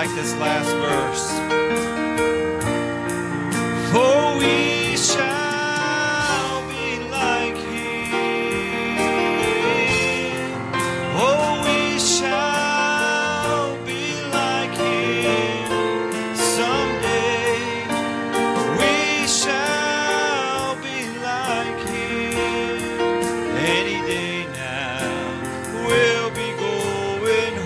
like this last verse. For we shall be like him. Oh, we shall be like him. Someday we shall be like him. Any day now we'll be going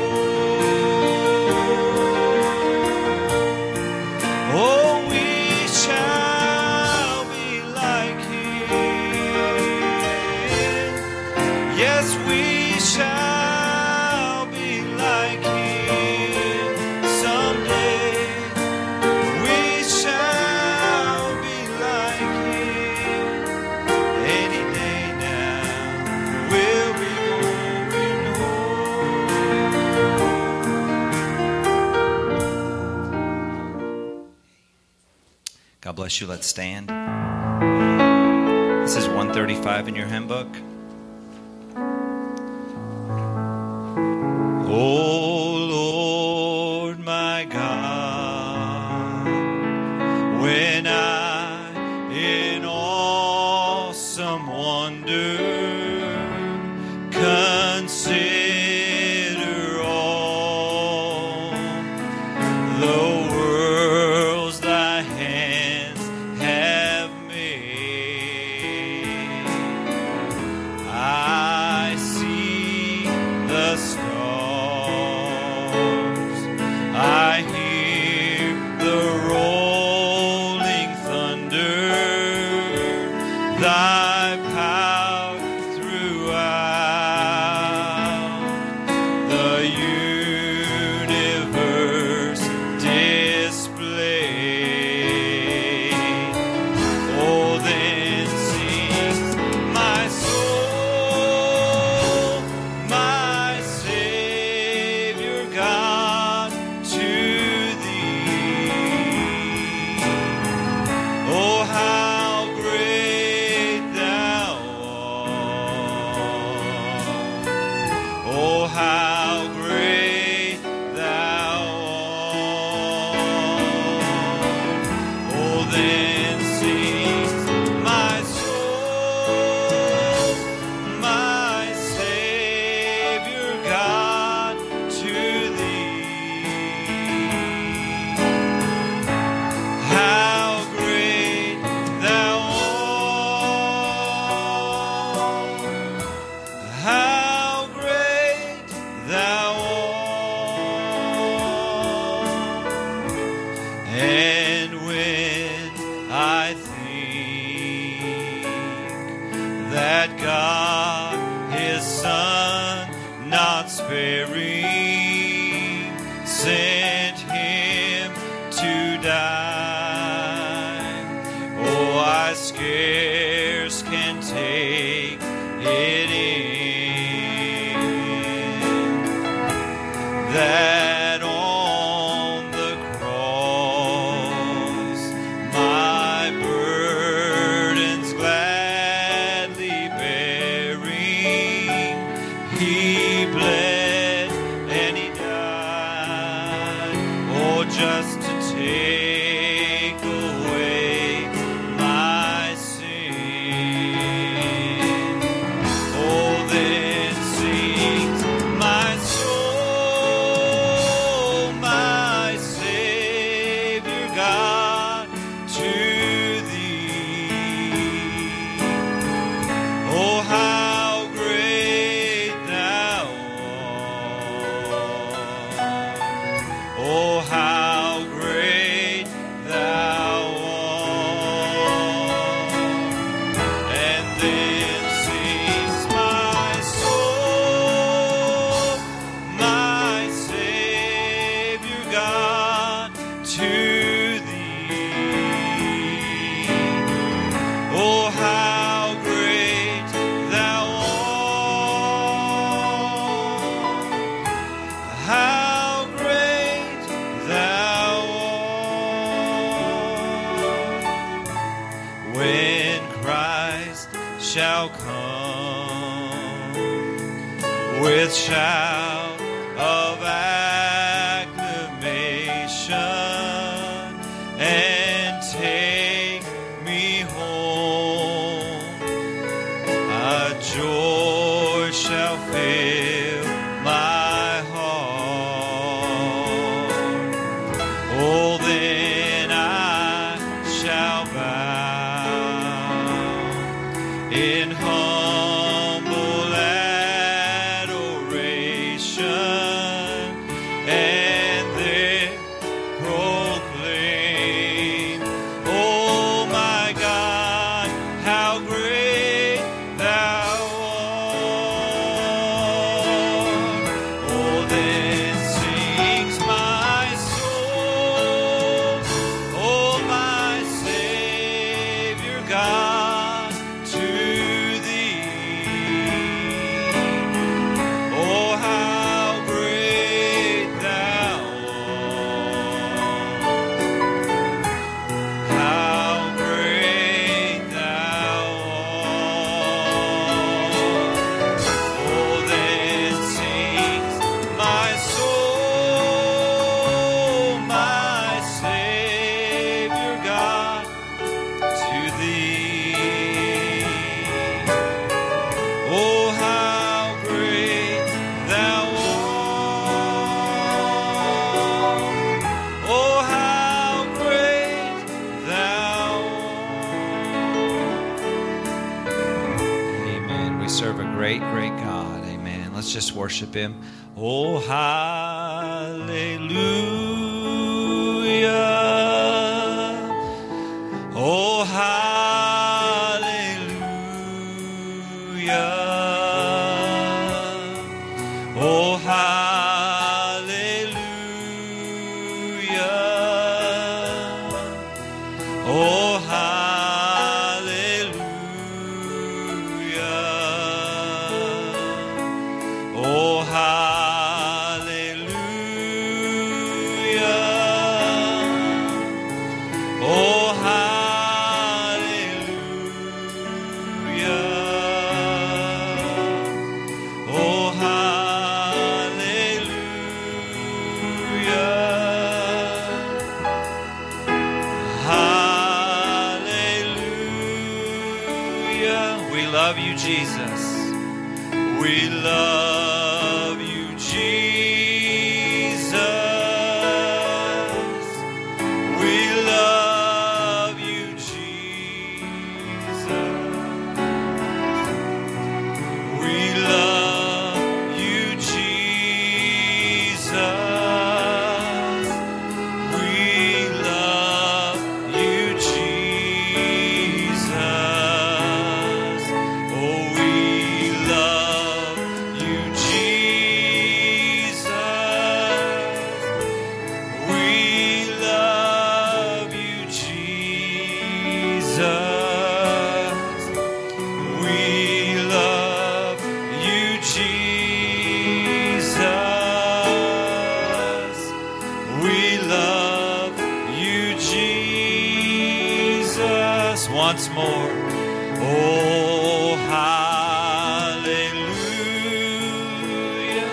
home. Oh, we shall be like him. Yes, we shall be like him. Someday we shall be like him. Any day now we'll be going home. God bless you. Let's stand. This is 135 in your hymn book. Oh Lord my God, when I in awesome wonder consider all the worlds thy hands have made, I see the stars, I hear the rolling thunder, thy power throughout the universe displayed. Oh, then sings my soul, my Savior God, to thee. Oh, how great thou art. Oh, how great thou art. Oh, then sings my soul, my Savior God, to thee. How great thou art. How great thou art. And when I think that God his Son not sparing sent him to die, oh, I scarce can take it in that on the cross my burdens gladly bearing, he bled and he died, oh, just to take away my sin. Oh, then sings my soul, my Savior God, to thee. Oh, how great thou art. Oh, how great thou art. And then sings my soul, my Savior God, to thee. Oh, how great thou art. How great thou art. When Christ shall come with shout of acclamation, in humble adoration, and then proclaim, oh my God, how great thou art. Oh, then sings my soul, oh my Savior God, to thee. Oh, how great thou art. How great thou art. Oh, then sings my soul, my Savior God, to thee. Oh, how great thou art. Oh, how great thou art. Amen. We serve a great, great God. Amen. Let's just worship Him. Oh, hallelujah. Oh, hallelujah. Oh, hallelujah. Oh, hallelujah. Oh, hallelujah. Oh, hallelujah. Oh, hallelujah. Hallelujah. We love you, Jesus. We love you, Jesus. We love you, Jesus. We love you, Jesus. We love you, Jesus. Oh, we love you, Jesus. We love you, Jesus. We love you, Jesus. We love you, Jesus. Once more. Oh, hallelujah.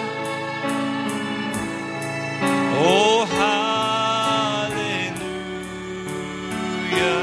Oh, hallelujah.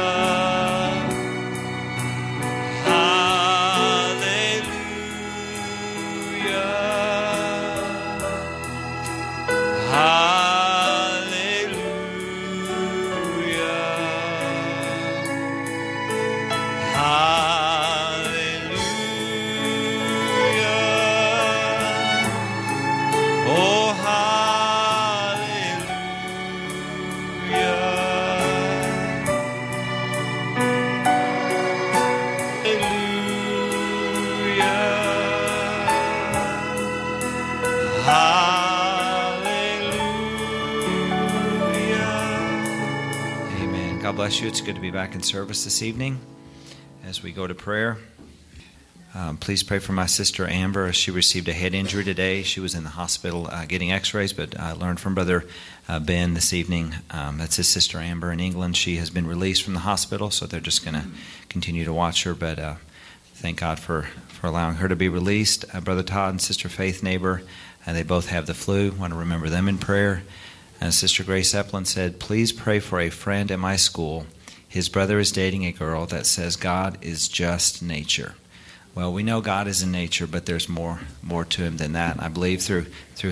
God bless you. It's good to be back in service this evening. As we go to prayer, please pray for my sister Amber. She received a head injury today. She was in the hospital getting x-rays, but I learned from Brother Ben this evening. That's his sister Amber in England. She has been released from the hospital, so they're just going to continue to watch her. But thank God for allowing her to be released. Brother Todd and Sister Faith Neighbor, they both have the flu. Want to remember them in prayer. And Sister Grace Eplin said, please pray for a friend at my school. His brother is dating a girl that says God is just nature. Well, we know God is in nature, but there's more to Him than that. And I believe through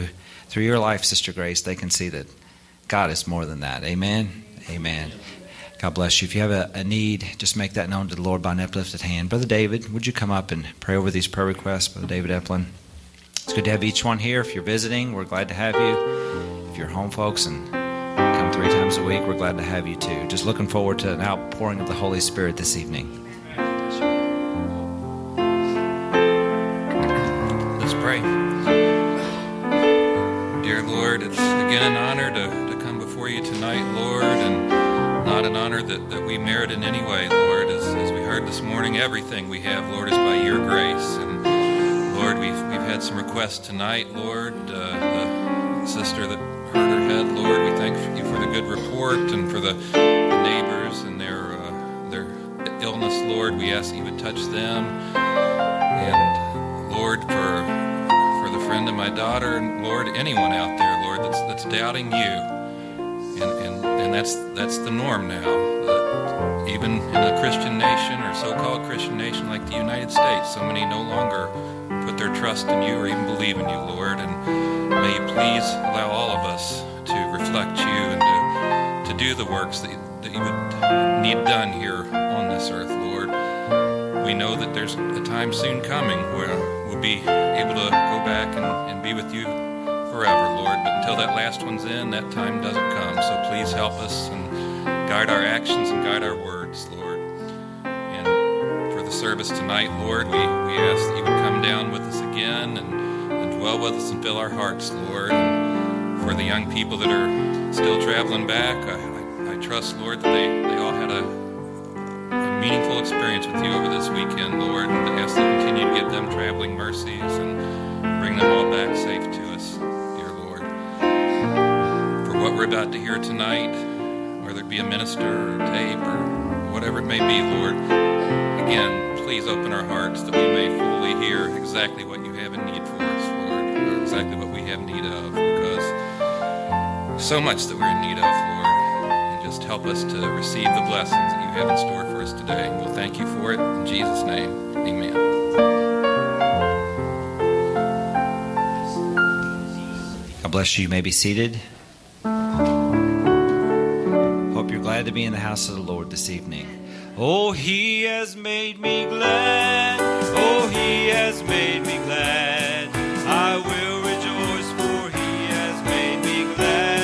your life, Sister Grace, they can see that God is more than that. Amen? Amen. God bless you. If you have a need, just make that known to the Lord by an uplifted hand. Brother David, would you come up and pray over these prayer requests? Brother David Eplin. It's good to have each one here. If you're visiting, we're glad to have you. If you're home, folks, and come 3 times a week, we're glad to have you too. Just looking forward to an outpouring of the Holy Spirit this evening. Let's pray. Dear Lord, it's again an honor to come before you tonight, Lord, and not an honor that we merit in any way, Lord. As we heard this morning, everything we have, Lord, is by your grace. And Lord, we've had some requests tonight, Lord. The sister that hurt her head, Lord, we thank you for the good report and for the neighbors and their illness, Lord. We ask that you would touch them. And Lord, for the friend of my daughter, and Lord, anyone out there, Lord, that's doubting you. And that's the norm now. Even in a Christian nation or so-called Christian nation like the United States, so many no longer put their trust in you or even believe in you, Lord. And may you please allow all of us to reflect you and to do the works that you would need done here on this earth, Lord. We know that there's a time soon coming where we'll be able to go back and be with you forever, Lord. But until that last one's in, that time doesn't come. So please help us and guide our actions and guide our words, Lord. And for the service tonight, Lord, we ask that you would come down with us again and dwell with us and fill our hearts, Lord. And for the young people that are still traveling back, I trust, Lord, that they all had a meaningful experience with you over this weekend, Lord, and I ask that you continue to give them traveling mercies and bring them all back safe to us, dear Lord. For what we're about to hear tonight, whether it be a minister or tape or whatever it may be, Lord, again, please open our hearts that we may fully hear exactly what you have in need for us, Lord, or exactly what we have need of, because so much that we're in need of, Lord. Just help us to receive the blessings that you have in store for us today. We'll thank you for it. In Jesus' name, amen. God bless you. You may be seated. Hope you're glad to be in the house of the Lord this evening. Oh, he has made me glad. Oh, he has made me glad. I will rejoice, for he has made me glad.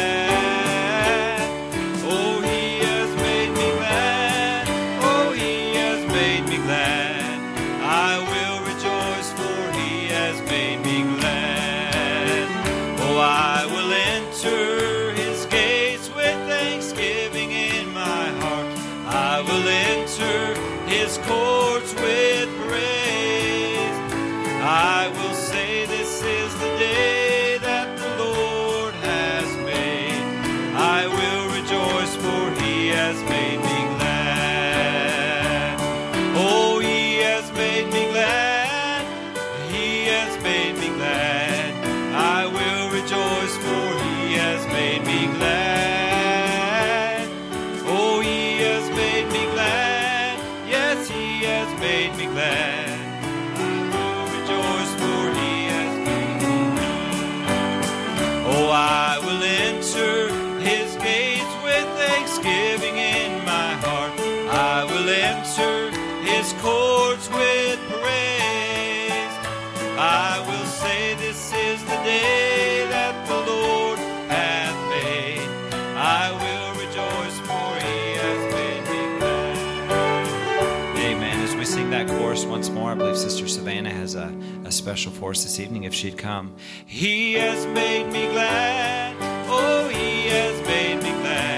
I will enter his gates with thanksgiving in my heart. I will enter his courts with praise. I will say this is the day that the Lord has made. I will rejoice, for he has made me glad. Oh, he has made me glad. He has made me glad. I will rejoice, for he has made me glad. Oh, he has made me glad. Yes, he has made me glad. I will rejoice, for he has made me glad. Oh, I will enter his gates with thanksgiving in my heart. I will enter his courts with praise. I will say this is the day that the Lord hath made. I will rejoice, for he has made me glad. Amen. As we sing that chorus once more, I believe Sister Savannah has a special for us this evening if she'd come. He has made me glad. Oh, he has made me glad.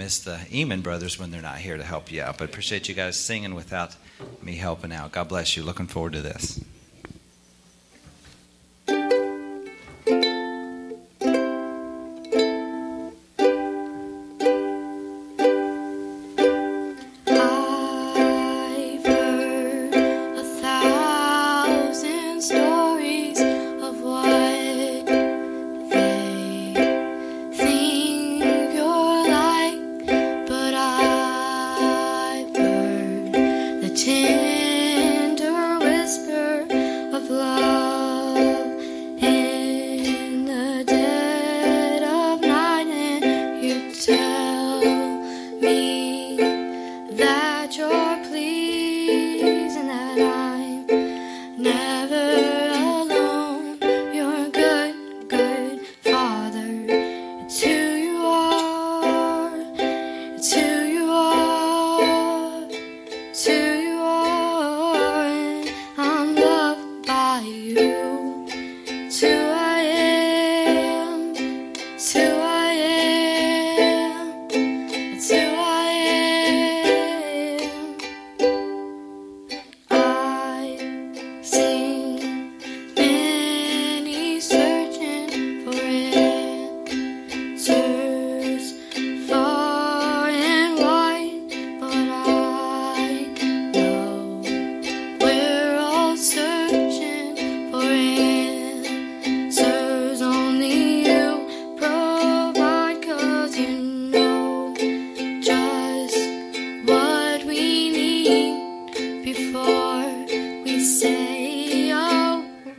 miss the Eamon brothers when they're not here to help you out. But appreciate you guys singing without me helping out. God bless you. Looking forward to this. Tender whisper of love in the dead of night, and you tell me that you're pleased and that I'm never alone. You're a good, good Father. It's who you are. It's who you are. It's who you are, and I'm loved by you. It's who I am. It's who I am. It's who I am. I've seen many searching for answers far and wide, but I know we're all searching for answers only you provide, 'cause you know just what we need before we say a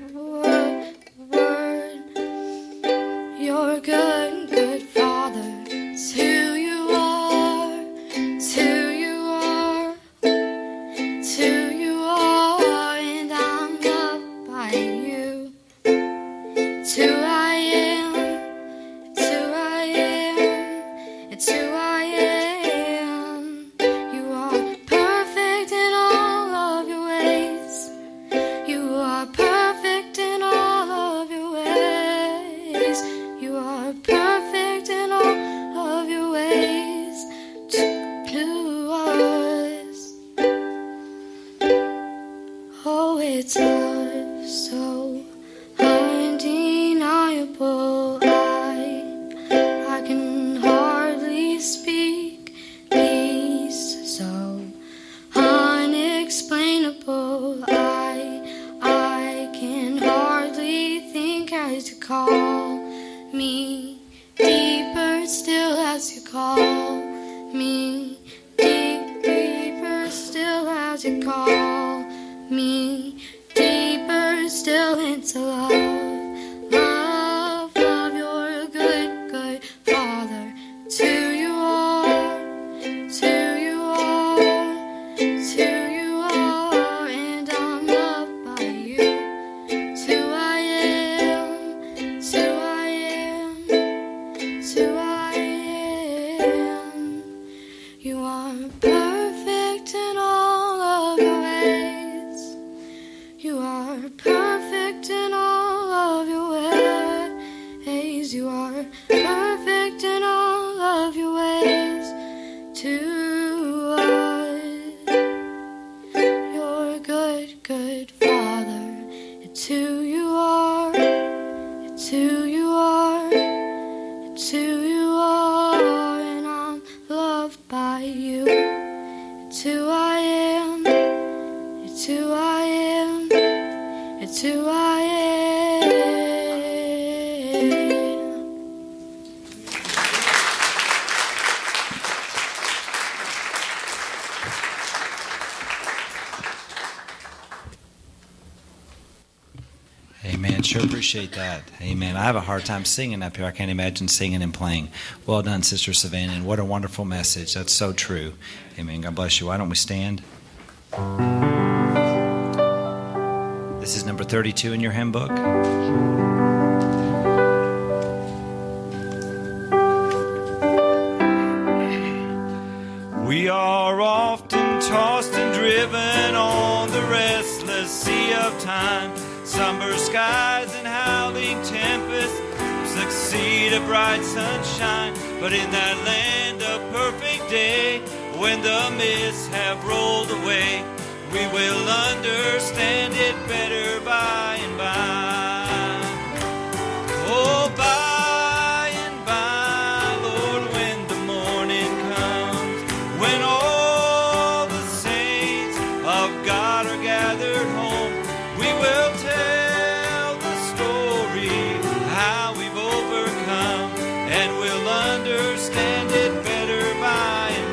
word. You're a good, good Father. It's who you are. It's who you are. It's who you are, and I'm loved by you. It's who I am. It's who I am. It's who I am. You are perfect in all of your ways. You are perfect in all of your ways. You are perfect in all of your ways to us. Oh, it's love so undeniable. I can hardly speak. Peace so unexplainable. I can hardly think as you call me deeper still as you call me deeper still as you call me deeper still into love, you're a good, good Father. It's who you are. It's who you are. It's who you are, and I'm loved by you. It's who I am. It's who I am. It's who I am. You are perfect in all of your ways. You are perfect in all of your ways. You are perfect in all of your ways to us. You're a good, good Father. It's who you are. It's who you are. It's who you are, and I'm loved by you. It's who I am. It's who I am. It's who I am. Amen. Sure appreciate that. Amen. I have a hard time singing up here. I can't imagine singing and playing. Well done, Sister Savannah, and what a wonderful message. That's so true. Amen. God bless you. Why don't we stand? This is number 32 in your hymn book. We are often tossed and driven on the restless sea of time, somber skies and howling tempests, succeed a bright sunshine. But in that land of perfect day, when the mists have rolled away, we will understand it better by and by. Oh, by and by, Lord, when the morning comes, when all the saints of God are gathered home, we will tell the story how we've overcome, and we'll understand it better by and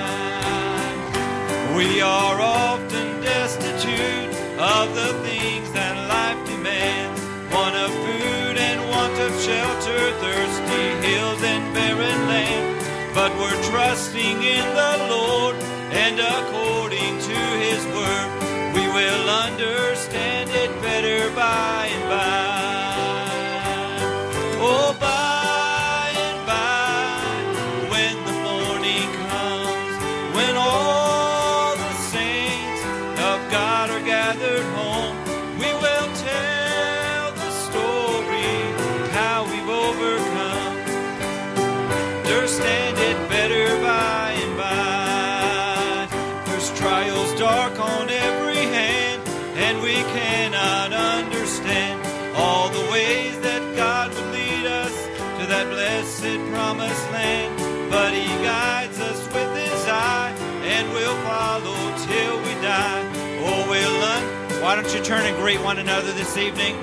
by. We are often destitute of the things that life demands, want of food and want of shelter, thirsty hills and barren land. But we're trusting in the Lord, and according to His word, we will understand it better by and by. Oh, by and by, when the morning comes, when all the saints of God are gathered home, we will tell the story how we've overcome. Understand it better by and by. There's trials dark on every hand, and we cannot understand all the ways that God would lead us to that blessed promised land. But He guides us with His eye, and we'll follow till we die. Oh, why don't you turn and greet one another this evening?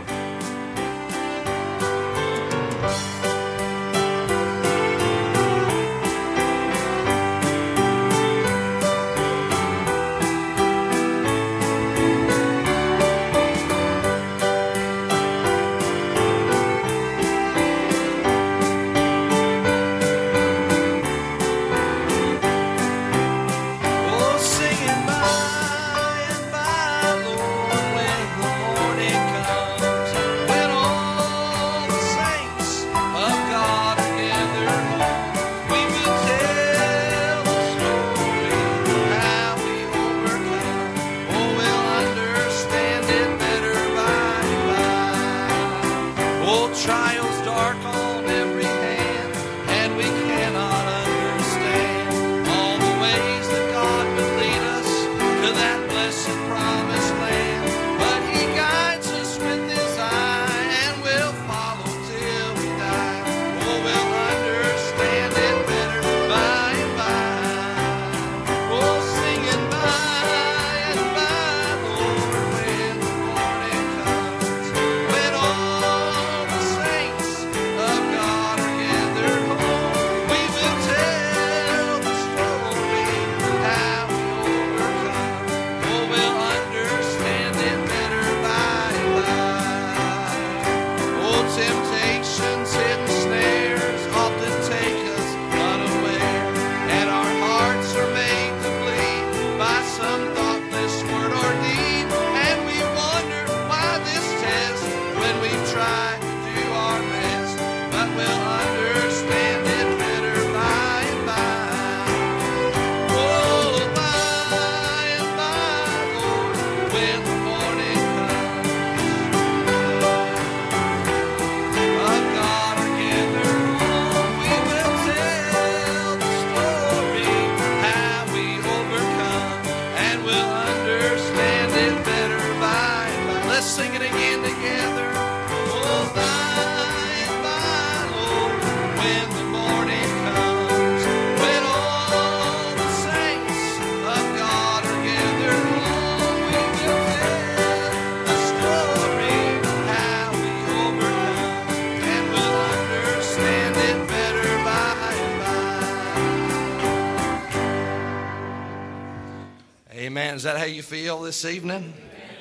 Amen. Is that how you feel this evening?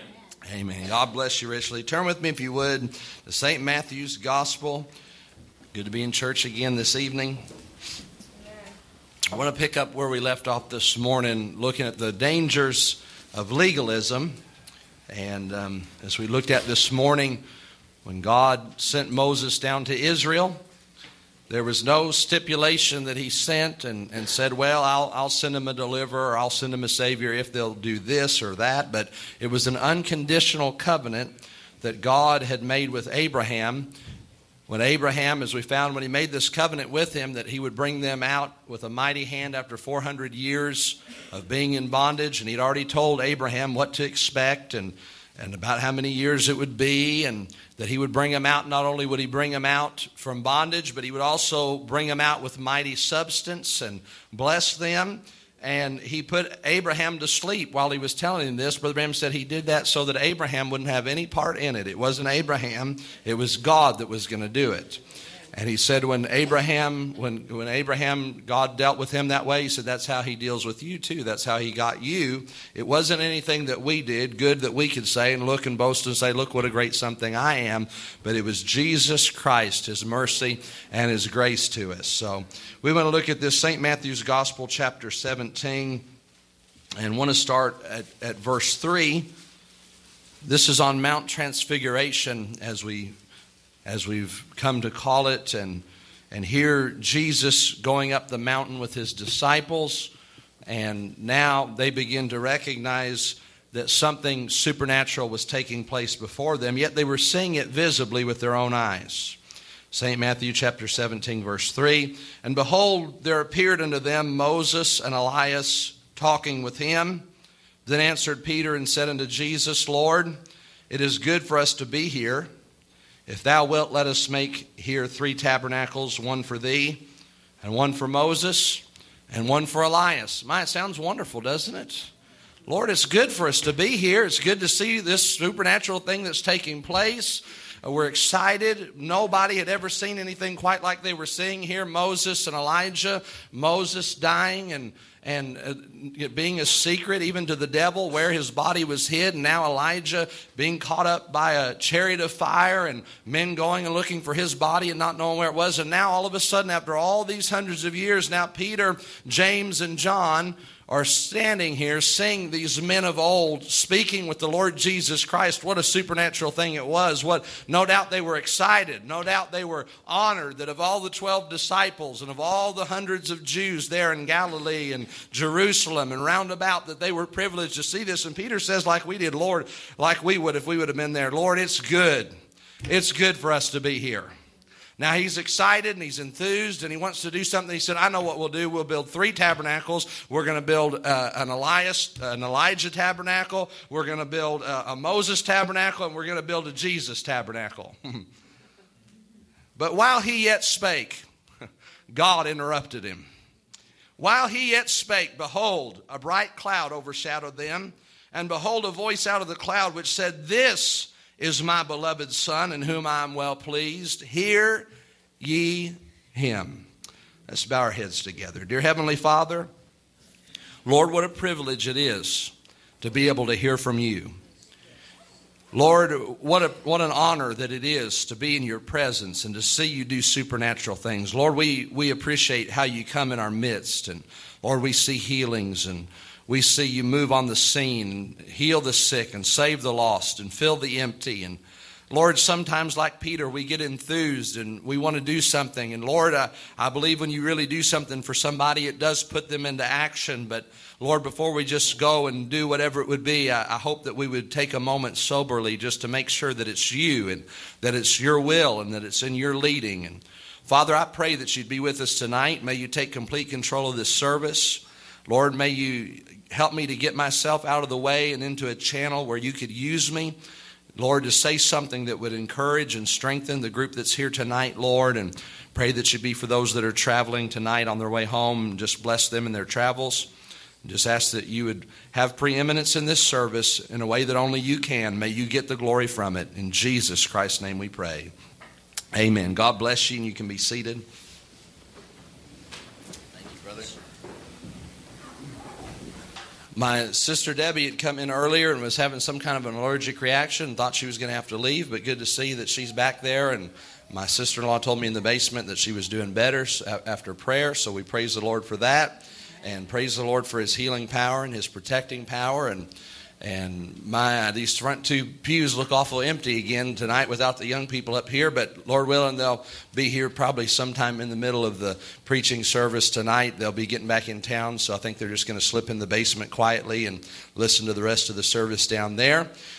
Amen. God bless you richly. Turn with me, if you would, to St. Matthew's Gospel. Good to be in church again this evening. I want to pick up where we left off this morning, looking at the dangers of legalism. And as we looked at this morning, when God sent Moses down to Israel, there was no stipulation that He sent and said, well, I'll send them a deliverer, or I'll send them a Savior if they'll do this or that. But it was an unconditional covenant that God had made with Abraham When Abraham, as we found, when he made this covenant with him, that he would bring them out with a mighty hand after 400 years of being in bondage. And he'd already told Abraham what to expect and about how many years it would be, and that he would bring them out. Not only would he bring them out from bondage, but he would also bring them out with mighty substance and bless them. And he put Abraham to sleep while he was telling him this. Brother Branham said he did that so that Abraham wouldn't have any part in it. It wasn't Abraham, it was God that was going to do it. And he said when Abraham, God dealt with him that way, he said that's how he deals with you too. That's how he got you. It wasn't anything that we did, good that we could say and look and boast and say, look what a great something I am. But it was Jesus Christ, his mercy and his grace to us. So we want to look at this St. Matthew's Gospel, chapter 17, and want to start at verse 3. This is on Mount Transfiguration, as we've come to call it, and here Jesus going up the mountain with his disciples, and now they begin to recognize that something supernatural was taking place before them, yet they were seeing it visibly with their own eyes. St. Matthew chapter 17, verse 3, and behold, there appeared unto them Moses and Elias talking with him. Then answered Peter and said unto Jesus, Lord, it is good for us to be here. If thou wilt, let us make here 3 tabernacles, one for thee, and one for Moses, and one for Elias. My, it sounds wonderful, doesn't it? Lord, it's good for us to be here. It's good to see this supernatural thing that's taking place. We're excited. Nobody had ever seen anything quite like they were seeing here. Moses and Elijah, Moses dying and being a secret even to the devil where his body was hid. And now Elijah being caught up by a chariot of fire and men going and looking for his body and not knowing where it was. And now all of a sudden, after all these hundreds of years, now Peter, James, and John are standing here seeing these men of old speaking with the Lord Jesus Christ. What a supernatural thing it was. What, no doubt they were excited. No doubt they were honored that of all the 12 disciples and of all the hundreds of Jews there in Galilee and Jerusalem and round about, that they were privileged to see this. And Peter says, like we did, Lord, like we would if we would have been there, Lord, it's good. It's good for us to be here. Now he's excited and he's enthused and he wants to do something. He said, I know what we'll do. We'll build 3 tabernacles. We're going to build an Elijah tabernacle. We're going to build a Moses tabernacle, and we're going to build a Jesus tabernacle. But while he yet spake, God interrupted him. While he yet spake, behold, a bright cloud overshadowed them, and behold, a voice out of the cloud which said, This is my beloved Son, in whom I am well pleased. Hear ye him. Let's bow our heads together. Dear Heavenly Father, Lord, what a privilege it is to be able to hear from you. Lord, what an honor that it is to be in your presence and to see you do supernatural things. Lord, we appreciate how you come in our midst. And Lord, we see healings, and we see you move on the scene and heal the sick and save the lost and fill the empty. And Lord, sometimes like Peter, we get enthused and we want to do something. And Lord, I believe when you really do something for somebody, it does put them into action. But Lord, before we just go and do whatever it would be, I hope that we would take a moment soberly just to make sure that it's you and that it's your will and that it's in your leading. And Father, I pray that you'd be with us tonight. May you take complete control of this service. Lord, may you help me to get myself out of the way and into a channel where you could use me, Lord, to say something that would encourage and strengthen the group that's here tonight, Lord, and pray that you be for those that are traveling tonight on their way home, and just bless them in their travels. And just ask that you would have preeminence in this service in a way that only you can. May you get the glory from it. In Jesus Christ's name we pray. Amen. God bless you, and you can be seated. My sister Debbie had come in earlier and was having some kind of an allergic reaction, thought she was going to have to leave, but good to see that she's back there. And my sister-in-law told me in the basement that she was doing better after prayer, so we praise the Lord for that, and praise the Lord for his healing power and his protecting power. And these front 2 pews look awful empty again tonight without the young people up here, but Lord willing, they'll be here probably sometime in the middle of the preaching service tonight. They'll be getting back in town, so I think they're just going to slip in the basement quietly and listen to the rest of the service down there.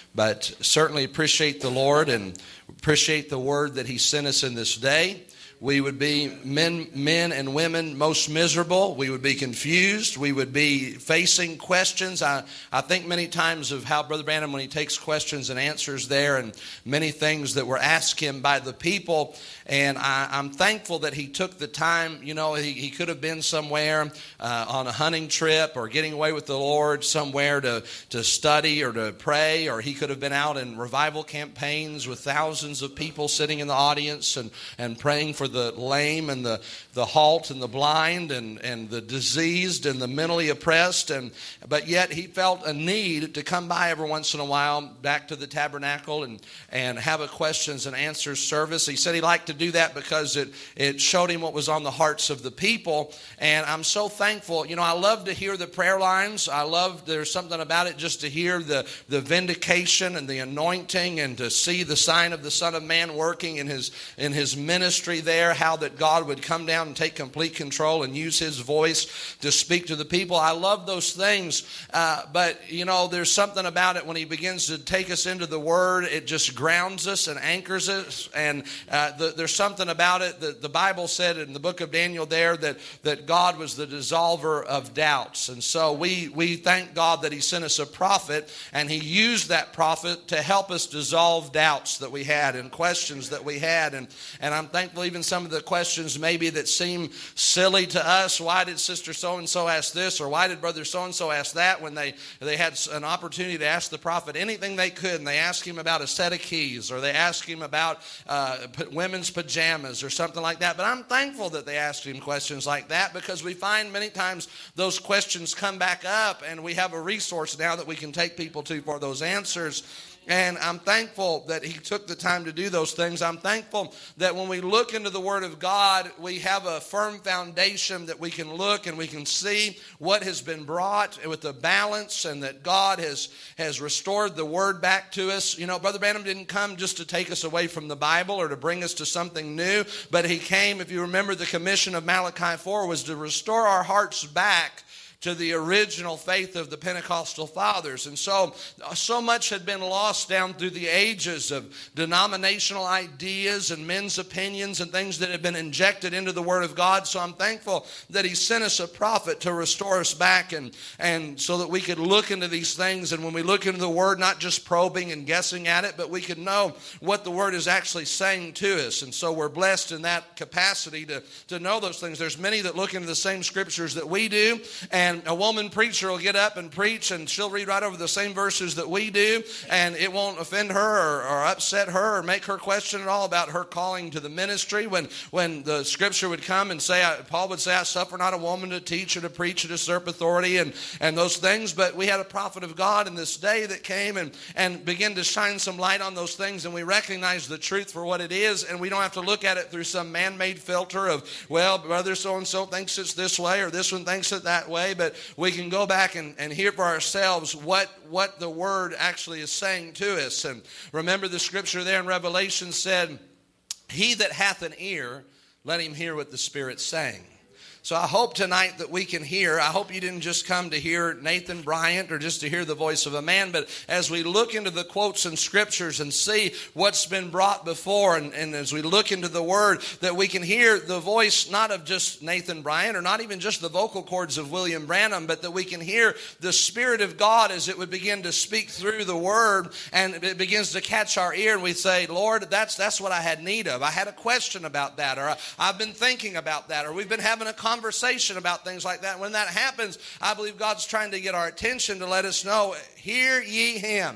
But certainly appreciate the Lord and appreciate the word that He sent us in this day. We would be men and women most miserable. We would be confused. We would be facing questions. I think many times of how Brother Branham, when he takes questions and answers there, and many things that were asked him by the people. And I'm thankful that he took the time. You know, he could have been somewhere on a hunting trip or getting away with the Lord somewhere to study or to pray, or he could have been out in revival campaigns with thousands of people sitting in the audience and praying for the lame and the halt and the blind and the diseased and the mentally oppressed. But yet he felt a need to come by every once in a while back to the tabernacle and have a questions and answers service. He said he liked to do that because it showed him what was on the hearts of the people. And I'm so thankful. You know, I love to hear the prayer lines. There's something about it just to hear the vindication and the anointing and to see the sign of the Son of Man working in his ministry there, how that God would come down and take complete control and use His voice to speak to the people. I love those things, but you know, there's something about it when He begins to take us into the Word. It just grounds us and anchors us, and there's something about it that the Bible said in the book of Daniel there that God was the dissolver of doubts. And so we thank God that He sent us a prophet, and He used that prophet to help us dissolve doubts that we had and questions that we had. And I'm thankful even some of the questions maybe that seem silly to us. Why did Sister so-and-so ask this, or why did Brother so-and-so ask that, when they had an opportunity to ask the prophet anything they could, and they asked him about a set of keys, or they asked him about women's pajamas or something like that. But I'm thankful that they asked him questions like that, because we find many times those questions come back up, and we have a resource now that we can take people to for those answers. And I'm thankful that he took the time to do those things. I'm thankful that when we look into the Word of God, we have a firm foundation that we can look and we can see what has been brought with the balance, and that God has restored the Word back to us. You know, Brother Branham didn't come just to take us away from the Bible or to bring us to something new, but he came, if you remember, the commission of Malachi 4 was to restore our hearts back to the original faith of the Pentecostal fathers. And so much had been lost down through the ages of denominational ideas and men's opinions and things that had been injected into the Word of God. So I'm thankful that he sent us a prophet to restore us back, and so that we could look into these things. And when we look into the Word, not just probing and guessing at it, but we could know what the Word is actually saying to us. And so we're blessed in that capacity to know those things. There's many that look into the same scriptures that we do, and a woman preacher will get up and preach, and she'll read right over the same verses that we do, and it won't offend her or upset her or make her question at all about her calling to the ministry. When the scripture would come and say, Paul would say, I suffer not a woman to teach or to preach or to usurp authority, and those things. But we had a prophet of God in this day that came and began to shine some light on those things, and we recognize the truth for what it is, and we don't have to look at it through some man-made filter of, well, brother so-and-so thinks it's this way, or this one thinks it that way. But we can go back and hear for ourselves what the Word actually is saying to us. And remember the scripture there in Revelation said, he that hath an ear, let him hear what the Spirit's saying. So I hope tonight that we can hear. I hope you didn't just come to hear Nathan Bryant or just to hear the voice of a man, but as we look into the quotes and scriptures and see what's been brought before, and as we look into the Word, that we can hear the voice not of just Nathan Bryant or not even just the vocal cords of William Branham, but that we can hear the Spirit of God as it would begin to speak through the Word, and it begins to catch our ear, and we say, Lord, that's what I had need of. I had a question about that, or I've been thinking about that, or we've been having a conversation about things like that. When that happens, I believe God's trying to get our attention to let us know, hear ye him.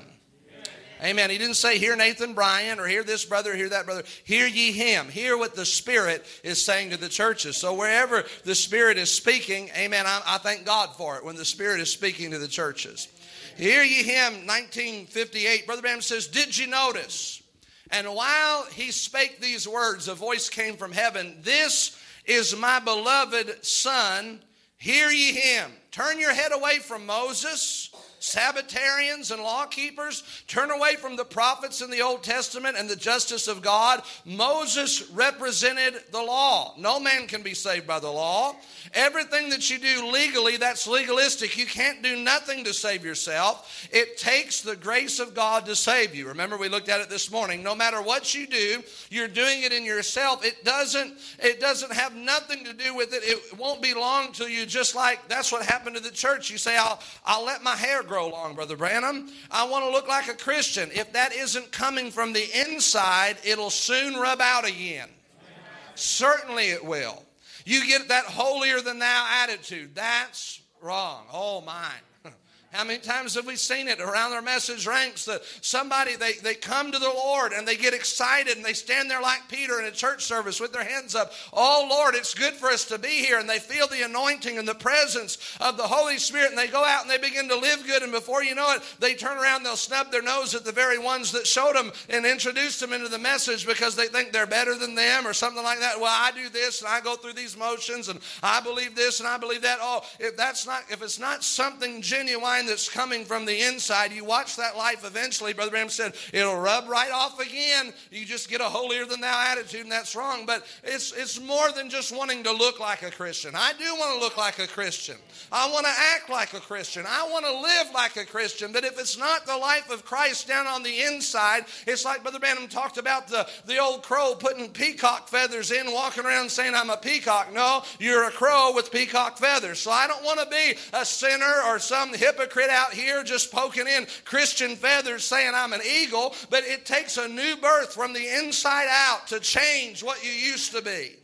Amen. He didn't say, hear Nathan Bryant, or hear this brother, hear that brother. Hear ye him. Hear what the Spirit is saying to the churches. So wherever the Spirit is speaking, amen, I thank God for it when the Spirit is speaking to the churches. Hear ye him, 1958. Brother Branham says, did you notice? And while he spake these words, a voice came from heaven, this is my beloved Son, hear ye him. Turn your head away from Moses, Sabbatarians and law keepers. Turn away from the prophets in the Old Testament and the justice of God. Moses represented the law. No man can be saved by the law. Everything that you do legally, that's legalistic. You can't do nothing to save yourself. It takes the grace of God to save you. Remember, we looked at it this morning. No matter what you do, you're doing it in yourself. It doesn't have nothing to do with it. It won't be long till you just like, that's what happened to the church. You say, I'll let my hair grow long, Brother Branham. I want to look like a Christian. If that isn't coming from the inside, it'll soon rub out again. Certainly it will. You get that holier than thou attitude. That's wrong. Oh, my. How many times have we seen it around our message ranks that somebody, they come to the Lord and they get excited and they stand there like Peter in a church service with their hands up. Oh, Lord, it's good for us to be here. And they feel the anointing and the presence of the Holy Spirit, and they go out and they begin to live good. And before you know it, they turn around and they'll snub their nose at the very ones that showed them and introduced them into the message because they think they're better than them or something like that. Well, I do this and I go through these motions and I believe this and I believe that. Oh, if it's not something genuine that's coming from the inside, you watch that life eventually. Brother Branham said it'll rub right off again. You just get a holier than thou attitude, and that's wrong. But it's more than just wanting to look like a Christian. I do want to look like a Christian. I want to act like a Christian. I want to live like a Christian. But if it's not the life of Christ down on the inside, it's like Brother Branham talked about the old crow putting peacock feathers in, walking around saying, I'm a peacock. No, you're a crow with peacock feathers. So I don't want to be a sinner or some hypocrite out here just poking in Christian feathers saying I'm an eagle, but it takes a new birth from the inside out to change what you used to be.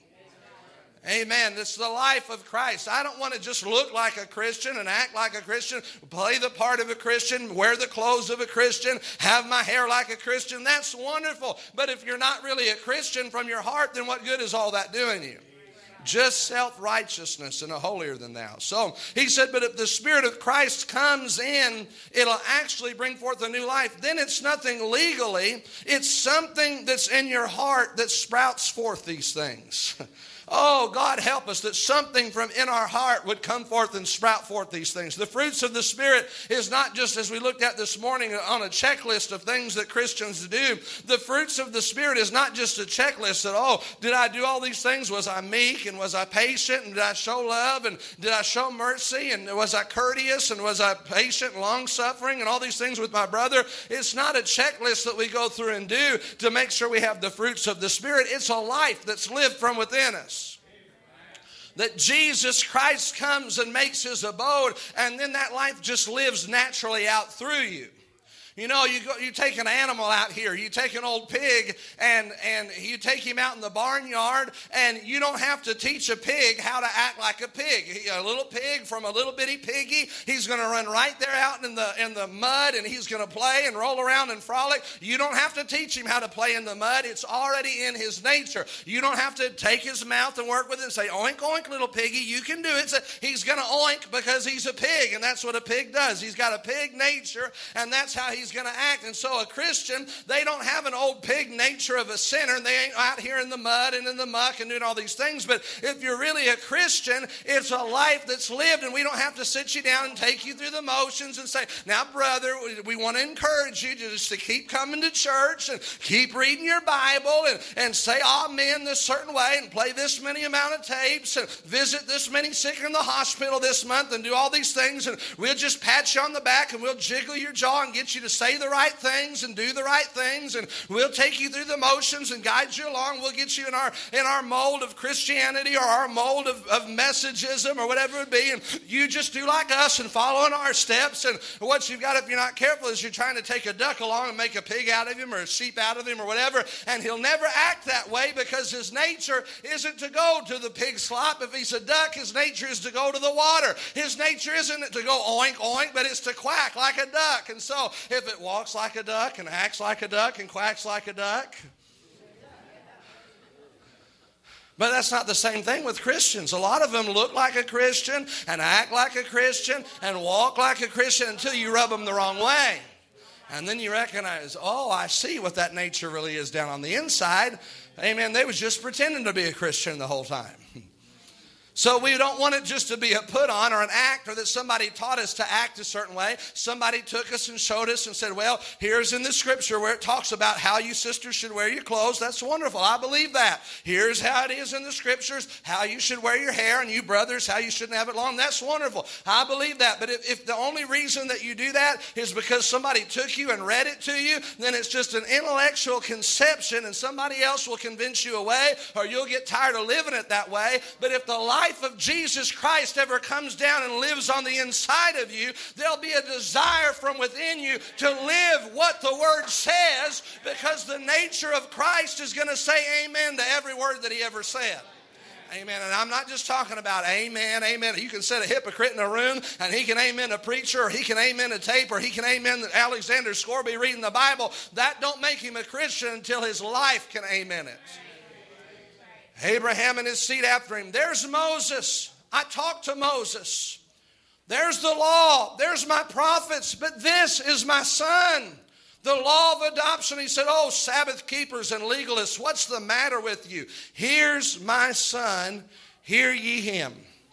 Amen. It's the life of Christ. I don't want to just look like a Christian and act like a Christian, play the part of a Christian, wear the clothes of a Christian, have my hair like a Christian. That's wonderful. But if you're not really a Christian from your heart, then what good is all that doing you? Just self-righteousness and a holier than thou. So he said, but if the Spirit of Christ comes in, it'll actually bring forth a new life. Then it's nothing legally. It's something that's in your heart that sprouts forth these things. Oh, God help us that something from in our heart would come forth and sprout forth these things. The fruits of the Spirit is not just, as we looked at this morning, on a checklist of things that Christians do. The fruits of the Spirit is not just a checklist that, oh, did I do all these things? Was I meek and was I patient and did I show love and did I show mercy and was I courteous and was I patient and long-suffering and all these things with my brother? It's not a checklist that we go through and do to make sure we have the fruits of the Spirit. It's a life that's lived from within us. That Jesus Christ comes and makes his abode, and then that life just lives naturally out through you. You know, you take an animal out here. You take an old pig and you take him out in the barnyard, and you don't have to teach a pig how to act like a pig. A little pig from a little bitty piggy, he's going to run right there out in the mud, and he's going to play and roll around and frolic. You don't have to teach him how to play in the mud. It's already in his nature. You don't have to take his mouth and work with it and say, oink, oink, little piggy, you can do it. So he's going to oink because he's a pig, and that's what a pig does. He's got a pig nature, and that's how he's going to act. And so a Christian, they don't have an old pig nature of a sinner. They ain't out here in the mud and in the muck and doing all these things. But if you're really a Christian, it's a life that's lived, and we don't have to sit you down and take you through the motions and say, now, brother, we want to encourage you just to keep coming to church and keep reading your Bible and say amen this certain way and play this many amount of tapes and visit this many sick in the hospital this month and do all these things, and we'll just pat you on the back and we'll jiggle your jaw and get you to say the right things and do the right things, and we'll take you through the motions and guide you along. We'll get you in our mold of Christianity or our mold of messagism or whatever it would be, and you just do like us and follow in our steps. And what you've got, if you're not careful, is you're trying to take a duck along and make a pig out of him or a sheep out of him or whatever, and he'll never act that way because his nature isn't to go to the pig slop. If he's a duck, his nature is to go to the water. His nature isn't to go oink, oink, but it's to quack like a duck. And so if it walks like a duck and acts like a duck and quacks like a duck. But that's not the same thing with Christians. A lot of them look like a Christian and act like a Christian and walk like a Christian until you rub them the wrong way. And then you recognize, oh, I see what that nature really is down on the inside. Amen. They was just pretending to be a Christian the whole time. So we don't want it just to be a put on or an act, or that somebody taught us to act a certain way. Somebody took us and showed us and said, well, here's in the scripture where it talks about how you sisters should wear your clothes. That's wonderful. I believe that. Here's how it is in the scriptures, how you should wear your hair, and you brothers, how you shouldn't have it long. That's wonderful. I believe that. But if the only reason that you do that is because somebody took you and read it to you, then it's just an intellectual conception, and somebody else will convince you away, or you'll get tired of living it that way. But if the life of Jesus Christ ever comes down and lives on the inside of you, there'll be a desire from within you to live what the Word says, because the nature of Christ is going to say amen to every word that He ever said. Amen. And I'm not just talking about amen, amen. You can set a hypocrite in a room and he can amen a preacher, or he can amen a tape, or he can amen Alexander Scorby reading the Bible. That don't make him a Christian until his life can amen it. Abraham and his seed after him. There's Moses. I talked to Moses. There's the law. There's my prophets. But this is my son. The law of adoption. He said, oh, Sabbath keepers and legalists, what's the matter with you? Here's my son. Hear ye him.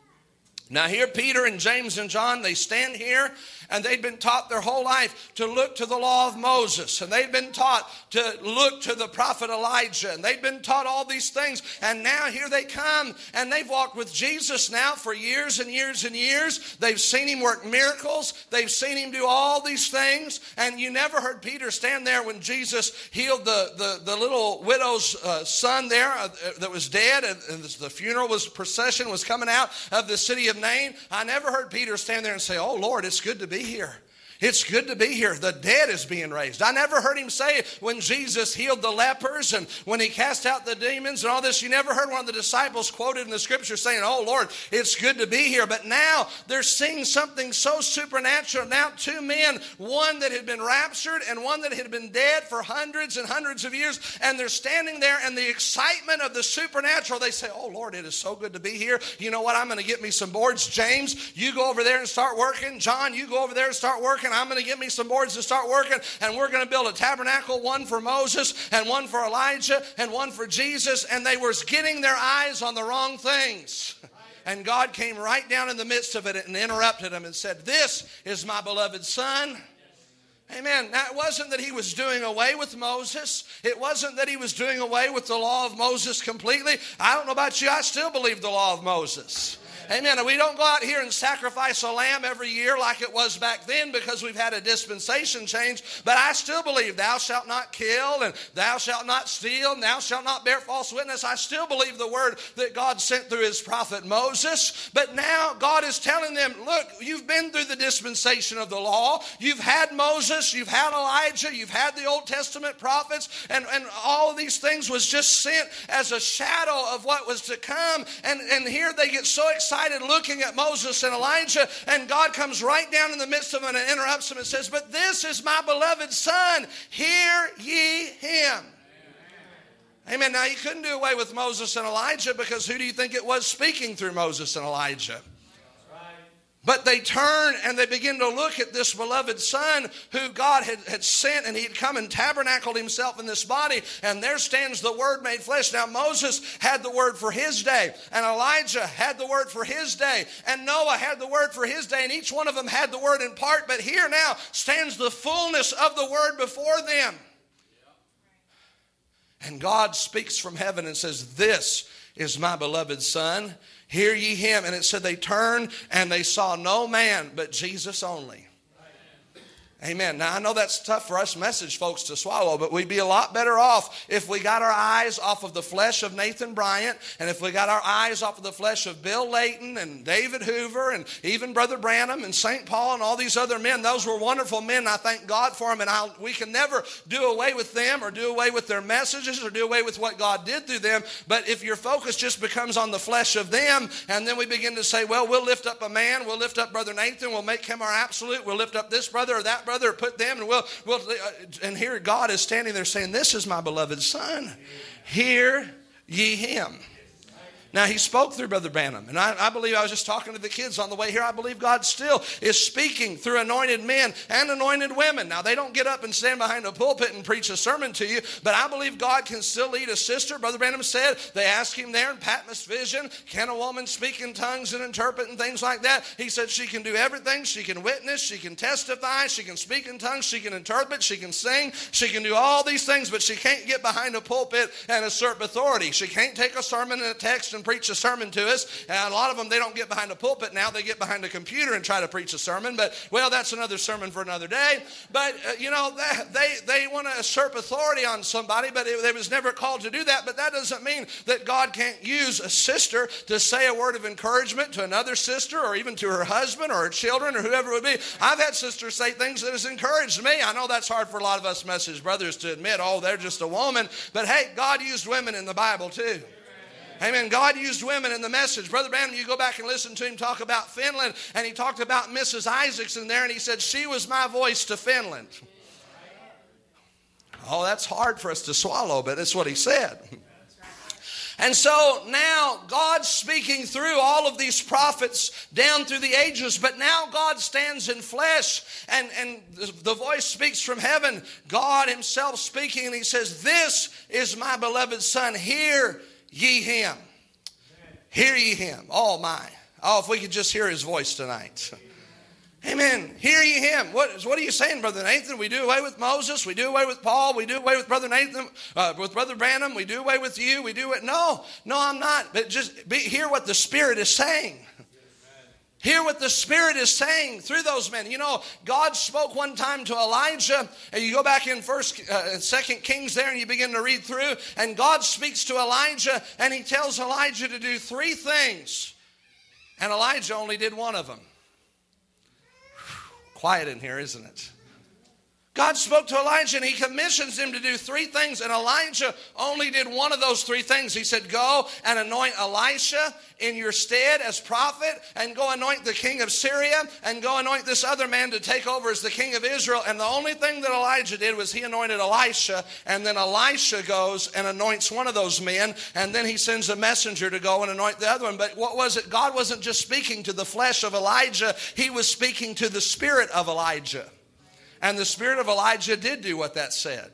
Now here Peter and James and John, they stand here, and they'd been taught their whole life to look to the law of Moses. And they'd been taught to look to the prophet Elijah. And they'd been taught all these things. And now here they come. And they've walked with Jesus now for years and years and years. They've seen him work miracles. They've seen him do all these things. And you never heard Peter stand there when Jesus healed the little widow's son there that was dead. And the funeral procession was coming out of the city of Nain. I never heard Peter stand there and say, oh, Lord, it's good to be here. It's good to be here. The dead is being raised. I never heard him say when Jesus healed the lepers and when he cast out the demons and all this, you never heard one of the disciples quoted in the scripture saying, oh, Lord, it's good to be here. But now they're seeing something so supernatural. Now two men, one that had been raptured and one that had been dead for hundreds and hundreds of years, and they're standing there, and the excitement of the supernatural, they say, oh, Lord, it is so good to be here. You know what? I'm going to get me some boards. James, you go over there and start working. John, you go over there and start working. I'm going to get me some boards and start working, and we're going to build a tabernacle, one for Moses and one for Elijah and one for Jesus. And they were getting their eyes on the wrong things. And God came right down in the midst of it and interrupted them and said, this is my beloved son. Amen. Now, it wasn't that he was doing away with Moses. It wasn't that he was doing away with the law of Moses completely. I don't know about you. I still believe the law of Moses. Amen. And we don't go out here and sacrifice a lamb every year like it was back then because we've had a dispensation change. But I still believe thou shalt not kill, and thou shalt not steal, and thou shalt not bear false witness. I still believe the word that God sent through his prophet Moses. But now God is telling them, look, you've been through the dispensation of the law. You've had Moses, you've had Elijah, you've had the Old Testament prophets, and all of these things was just sent as a shadow of what was to come. And here they get so excited looking at Moses and Elijah, and God comes right down in the midst of them and interrupts them and says, but this is my beloved son, hear ye him. Amen. Now, he couldn't do away with Moses and Elijah, because who do you think it was speaking through Moses and Elijah? But they turn and they begin to look at this beloved son who God had sent, and he had come and tabernacled himself in this body. And there stands the Word made flesh. Now Moses had the Word for his day, and Elijah had the Word for his day, and Noah had the Word for his day, and each one of them had the Word in part. But here now stands the fullness of the Word before them. And God speaks from heaven and says, this is my beloved son. Hear ye him. And it said they turned and they saw no man but Jesus only. Amen. Now, I know that's tough for us message folks to swallow, but we'd be a lot better off if we got our eyes off of the flesh of Nathan Bryant, and if we got our eyes off of the flesh of Bill Layton and David Hoover and even Brother Branham and St. Paul and all these other men. Those were wonderful men. I thank God for them, and we can never do away with them or do away with their messages or do away with what God did through them. But if your focus just becomes on the flesh of them, and then we begin to say, well, we'll lift up a man, we'll lift up Brother Nathan, we'll make him our absolute, we'll lift up this brother or that brother, or put them, and and here God is standing there saying, this is my beloved son, hear ye him. Now, he spoke through Brother Branham, and I believe, I was just talking to the kids on the way here, I believe God still is speaking through anointed men and anointed women. Now, they don't get up and stand behind a pulpit and preach a sermon to you, but I believe God can still lead a sister. Brother Branham said, they asked him there in Patmos Vision, can a woman speak in tongues and interpret and things like that? He said she can do everything. She can witness, she can testify, she can speak in tongues, she can interpret, she can sing, she can do all these things, but she can't get behind a pulpit and assert authority. She can't take a sermon and a text and preach a sermon to us. And a lot of them, they don't get behind a pulpit now. They get behind a computer and try to preach a sermon. But, well, that's another sermon for another day. But, they want to usurp authority on somebody, but they was never called to do that. But that doesn't mean that God can't use a sister to say a word of encouragement to another sister, or even to her husband or her children or whoever it would be. I've had sisters say things that has encouraged me. I know that's hard for a lot of us message brothers to admit, oh, they're just a woman. But, hey, God used women in the Bible too. Amen. God used women in the message. Brother Branham, you go back and listen to him talk about Finland, and he talked about Mrs. Isaacson there, and he said, she was my voice to Finland. Oh, that's hard for us to swallow, but that's what he said. And so now God's speaking through all of these prophets down through the ages, but now God stands in flesh, and the voice speaks from heaven, God himself speaking, and he says, this is my beloved Son, hear ye him. Hear ye him. Oh my. Oh, if we could just hear his voice tonight. Amen. Hear ye him. What are you saying, Brother Nathan? We do away with Moses. We do away with Paul. We do away with Brother Nathan, with Brother Branham. We do away with you. We do it. No, I'm not. But just hear what the Spirit is saying. Hear what the Spirit is saying through those men. You know, God spoke one time to Elijah, and you go back in 2 Kings there, and you begin to read through, and God speaks to Elijah, and he tells Elijah to do 3 things, and Elijah only did one of them. Quiet in here, isn't it? God spoke to Elijah, and he commissions him to do 3 things, and Elijah only did one of those 3 things. He said, go and anoint Elisha in your stead as prophet, and go anoint the king of Syria, and go anoint this other man to take over as the king of Israel. And the only thing that Elijah did was he anointed Elisha, and then Elisha goes and anoints one of those men, and then he sends a messenger to go and anoint the other one. But what was it? God wasn't just speaking to the flesh of Elijah, he was speaking to the spirit of Elijah. And the spirit of Elijah did do what that said.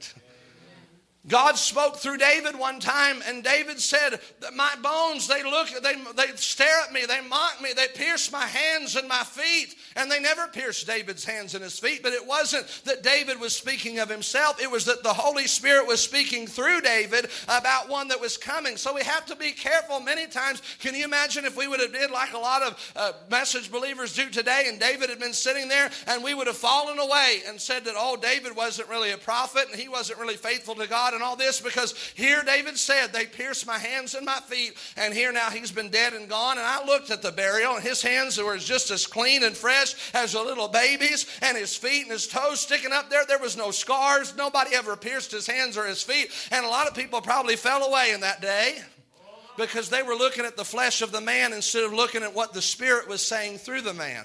God spoke through David one time, and David said that my bones, they stare at me, they mock me, they pierce my hands and my feet. And they never pierced David's hands and his feet, but it wasn't that David was speaking of himself. It was that the Holy Spirit was speaking through David about one that was coming. So we have to be careful many times. Can you imagine if we would have did like a lot of message believers do today, and David had been sitting there, and we would have fallen away and said that, oh, David wasn't really a prophet, and he wasn't really faithful to God and all this, because here David said, they pierced my hands and my feet, and here now he's been dead and gone. And I looked at the burial, and his hands were just as clean and fresh as a little baby's, and his feet and his toes sticking up there. There was no scars. Nobody ever pierced his hands or his feet. And a lot of people probably fell away in that day because they were looking at the flesh of the man instead of looking at what the Spirit was saying through the man.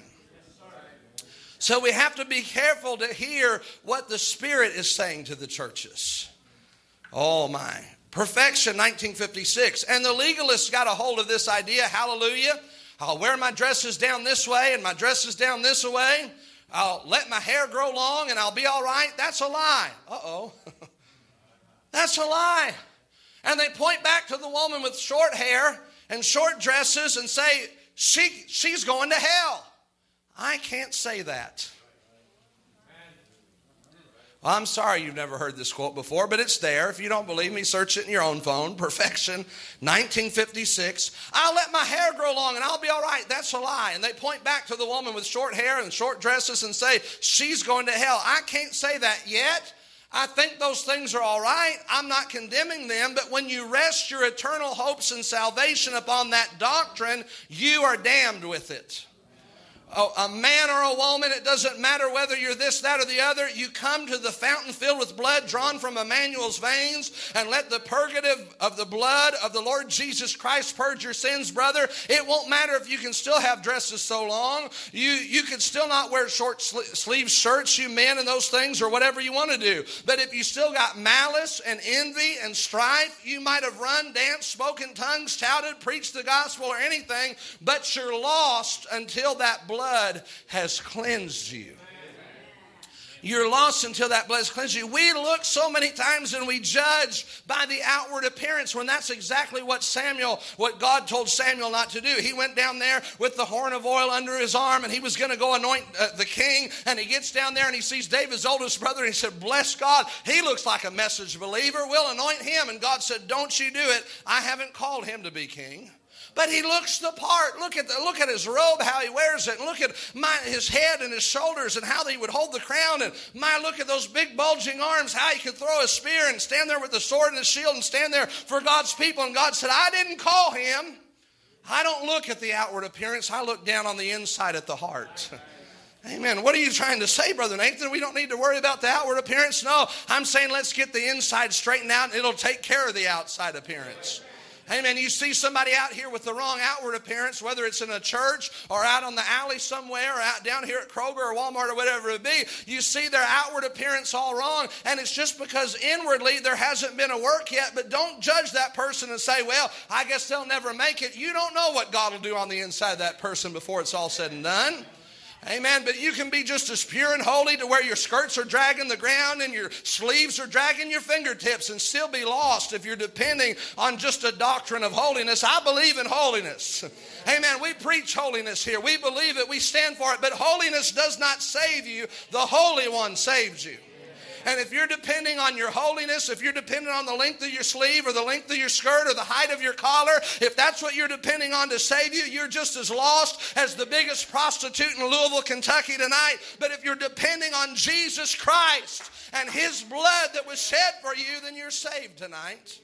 So we have to be careful to hear what the Spirit is saying to the churches. Oh my. Perfection, 1956. And the legalists got a hold of this idea. Hallelujah. I'll wear my dresses down this way and my dresses down this way. I'll let my hair grow long and I'll be all right. That's a lie. Uh-oh. That's a lie. And they point back to the woman with short hair and short dresses and say, she's going to hell. I can't say that. Well, I'm sorry you've never heard this quote before, but it's there. If you don't believe me, search it in your own phone. Perfection, 1956. I'll let my hair grow long and I'll be all right. That's a lie. And they point back to the woman with short hair and short dresses and say, she's going to hell. I can't say that yet. I think those things are all right. I'm not condemning them. But when you rest your eternal hopes and salvation upon that doctrine, you are damned with it. a man or a woman, it doesn't matter whether you're this, that, or the other. You come to the fountain filled with blood drawn from Emmanuel's veins, and let the purgative of the blood of the Lord Jesus Christ purge your sins, brother. It won't matter if you can still have dresses so long. You can still not wear short sleeve shirts, you men, and those things, or whatever you want to do. But if you still got malice and envy and strife, you might have run, danced, spoken tongues, shouted, preached the gospel, or anything, but you're lost until that blood has cleansed you. You're lost until that blood has cleansed you. We look so many times and we judge by the outward appearance, when that's exactly what God told Samuel not to do. He went down there with the horn of oil under his arm, and he was going to go anoint the king. And he gets down there and he sees David's oldest brother, and he said, bless God, he looks like a message believer. We'll anoint him. And God said, don't you do it. I haven't called him to be king. But he looks the part. Look at his robe, how he wears it. And look at his head and his shoulders and how he would hold the crown. And look at those big bulging arms, how he could throw a spear and stand there with the sword and the shield and stand there for God's people. And God said, I didn't call him. I don't look at the outward appearance. I look down on the inside at the heart. Amen. What are you trying to say, Brother Nathan? We don't need to worry about the outward appearance. No, I'm saying let's get the inside straightened out, and it'll take care of the outside appearance. Amen. You see somebody out here with the wrong outward appearance, whether it's in a church or out on the alley somewhere or out down here at Kroger or Walmart or whatever it be. You see their outward appearance all wrong, and it's just because inwardly there hasn't been a work yet. But don't judge that person and say, well, I guess they'll never make it. You don't know what God will do on the inside of that person before it's all said and done. Amen. But you can be just as pure and holy to where your skirts are dragging the ground and your sleeves are dragging your fingertips, and still be lost if you're depending on just a doctrine of holiness. I believe in holiness. Amen. We preach holiness here. We believe it. We stand for it. But holiness does not save you. The Holy One saves you. And if you're depending on your holiness, if you're depending on the length of your sleeve or the length of your skirt or the height of your collar, if that's what you're depending on to save you, you're just as lost as the biggest prostitute in Louisville, Kentucky tonight. But if you're depending on Jesus Christ and his blood that was shed for you, then you're saved tonight.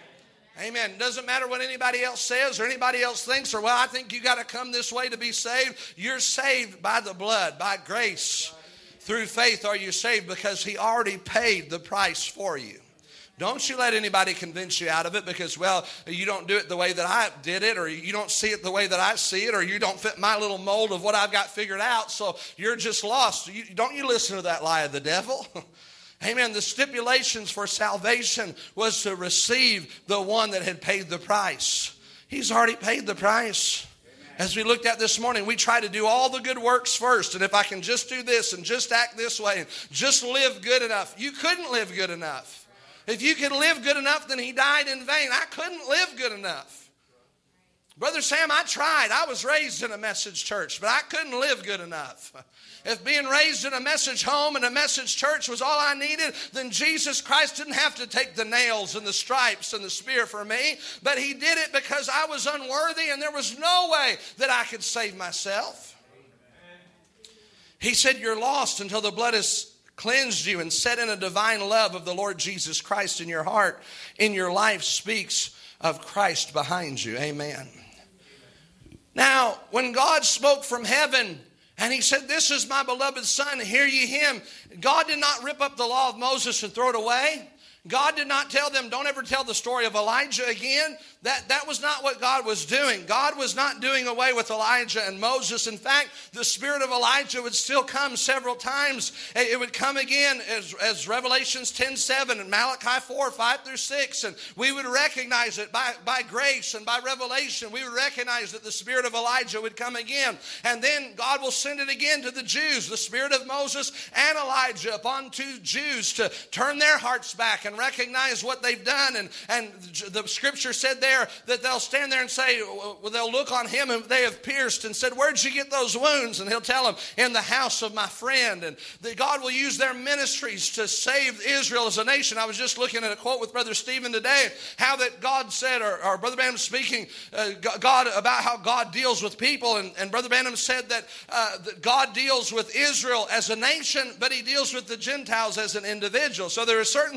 Amen. Doesn't matter what anybody else says or anybody else thinks, or, well, I think you got to come this way to be saved. You're saved by the blood, by grace. Through faith are you saved, because he already paid the price for you. Don't you let anybody convince you out of it because, well, you don't do it the way that I did it, or you don't see it the way that I see it, or you don't fit my little mold of what I've got figured out, so you're just lost. Don't you listen to that lie of the devil. Amen. The stipulations for salvation was to receive the one that had paid the price. He's already paid the price. As we looked at this morning, we try to do all the good works first. And if I can just do this and just act this way and just live good enough. You couldn't live good enough. If you could live good enough, then he died in vain. I couldn't live good enough. Brother Sam, I tried. I was raised in a message church, but I couldn't live good enough. If being raised in a message home and a message church was all I needed, then Jesus Christ didn't have to take the nails and the stripes and the spear for me. But he did it because I was unworthy and there was no way that I could save myself. He said, you're lost until the blood has cleansed you and set in a divine love of the Lord Jesus Christ in your heart. In your life speaks of Christ behind you. Amen. Now, when God spoke from heaven, and he said, this is my beloved son, hear ye him. God did not rip up the law of Moses and throw it away. God did not tell them, don't ever tell the story of Elijah again. That was not what God was doing. God was not doing away with Elijah and Moses. In fact, the spirit of Elijah would still come several times. It would come again as Revelations 10:7 and Malachi 4:5-6. And we would recognize it by grace and by revelation. We would recognize that the spirit of Elijah would come again. And then God will send it again to the Jews, the spirit of Moses and Elijah upon two Jews to turn their hearts back and recognize what they've done. And the scripture said there that they'll stand there and say, well, they'll look on him and they have pierced, and said, where'd you get those wounds? And he'll tell them, in the house of my friend. And that God will use their ministries to save Israel as a nation. I was just looking at a quote with Brother Stephen today, how that God said, or Brother Branham speaking God about how God deals with people. And Brother Branham said that God deals with Israel as a nation, but he deals with the Gentiles as an individual. So there are certain things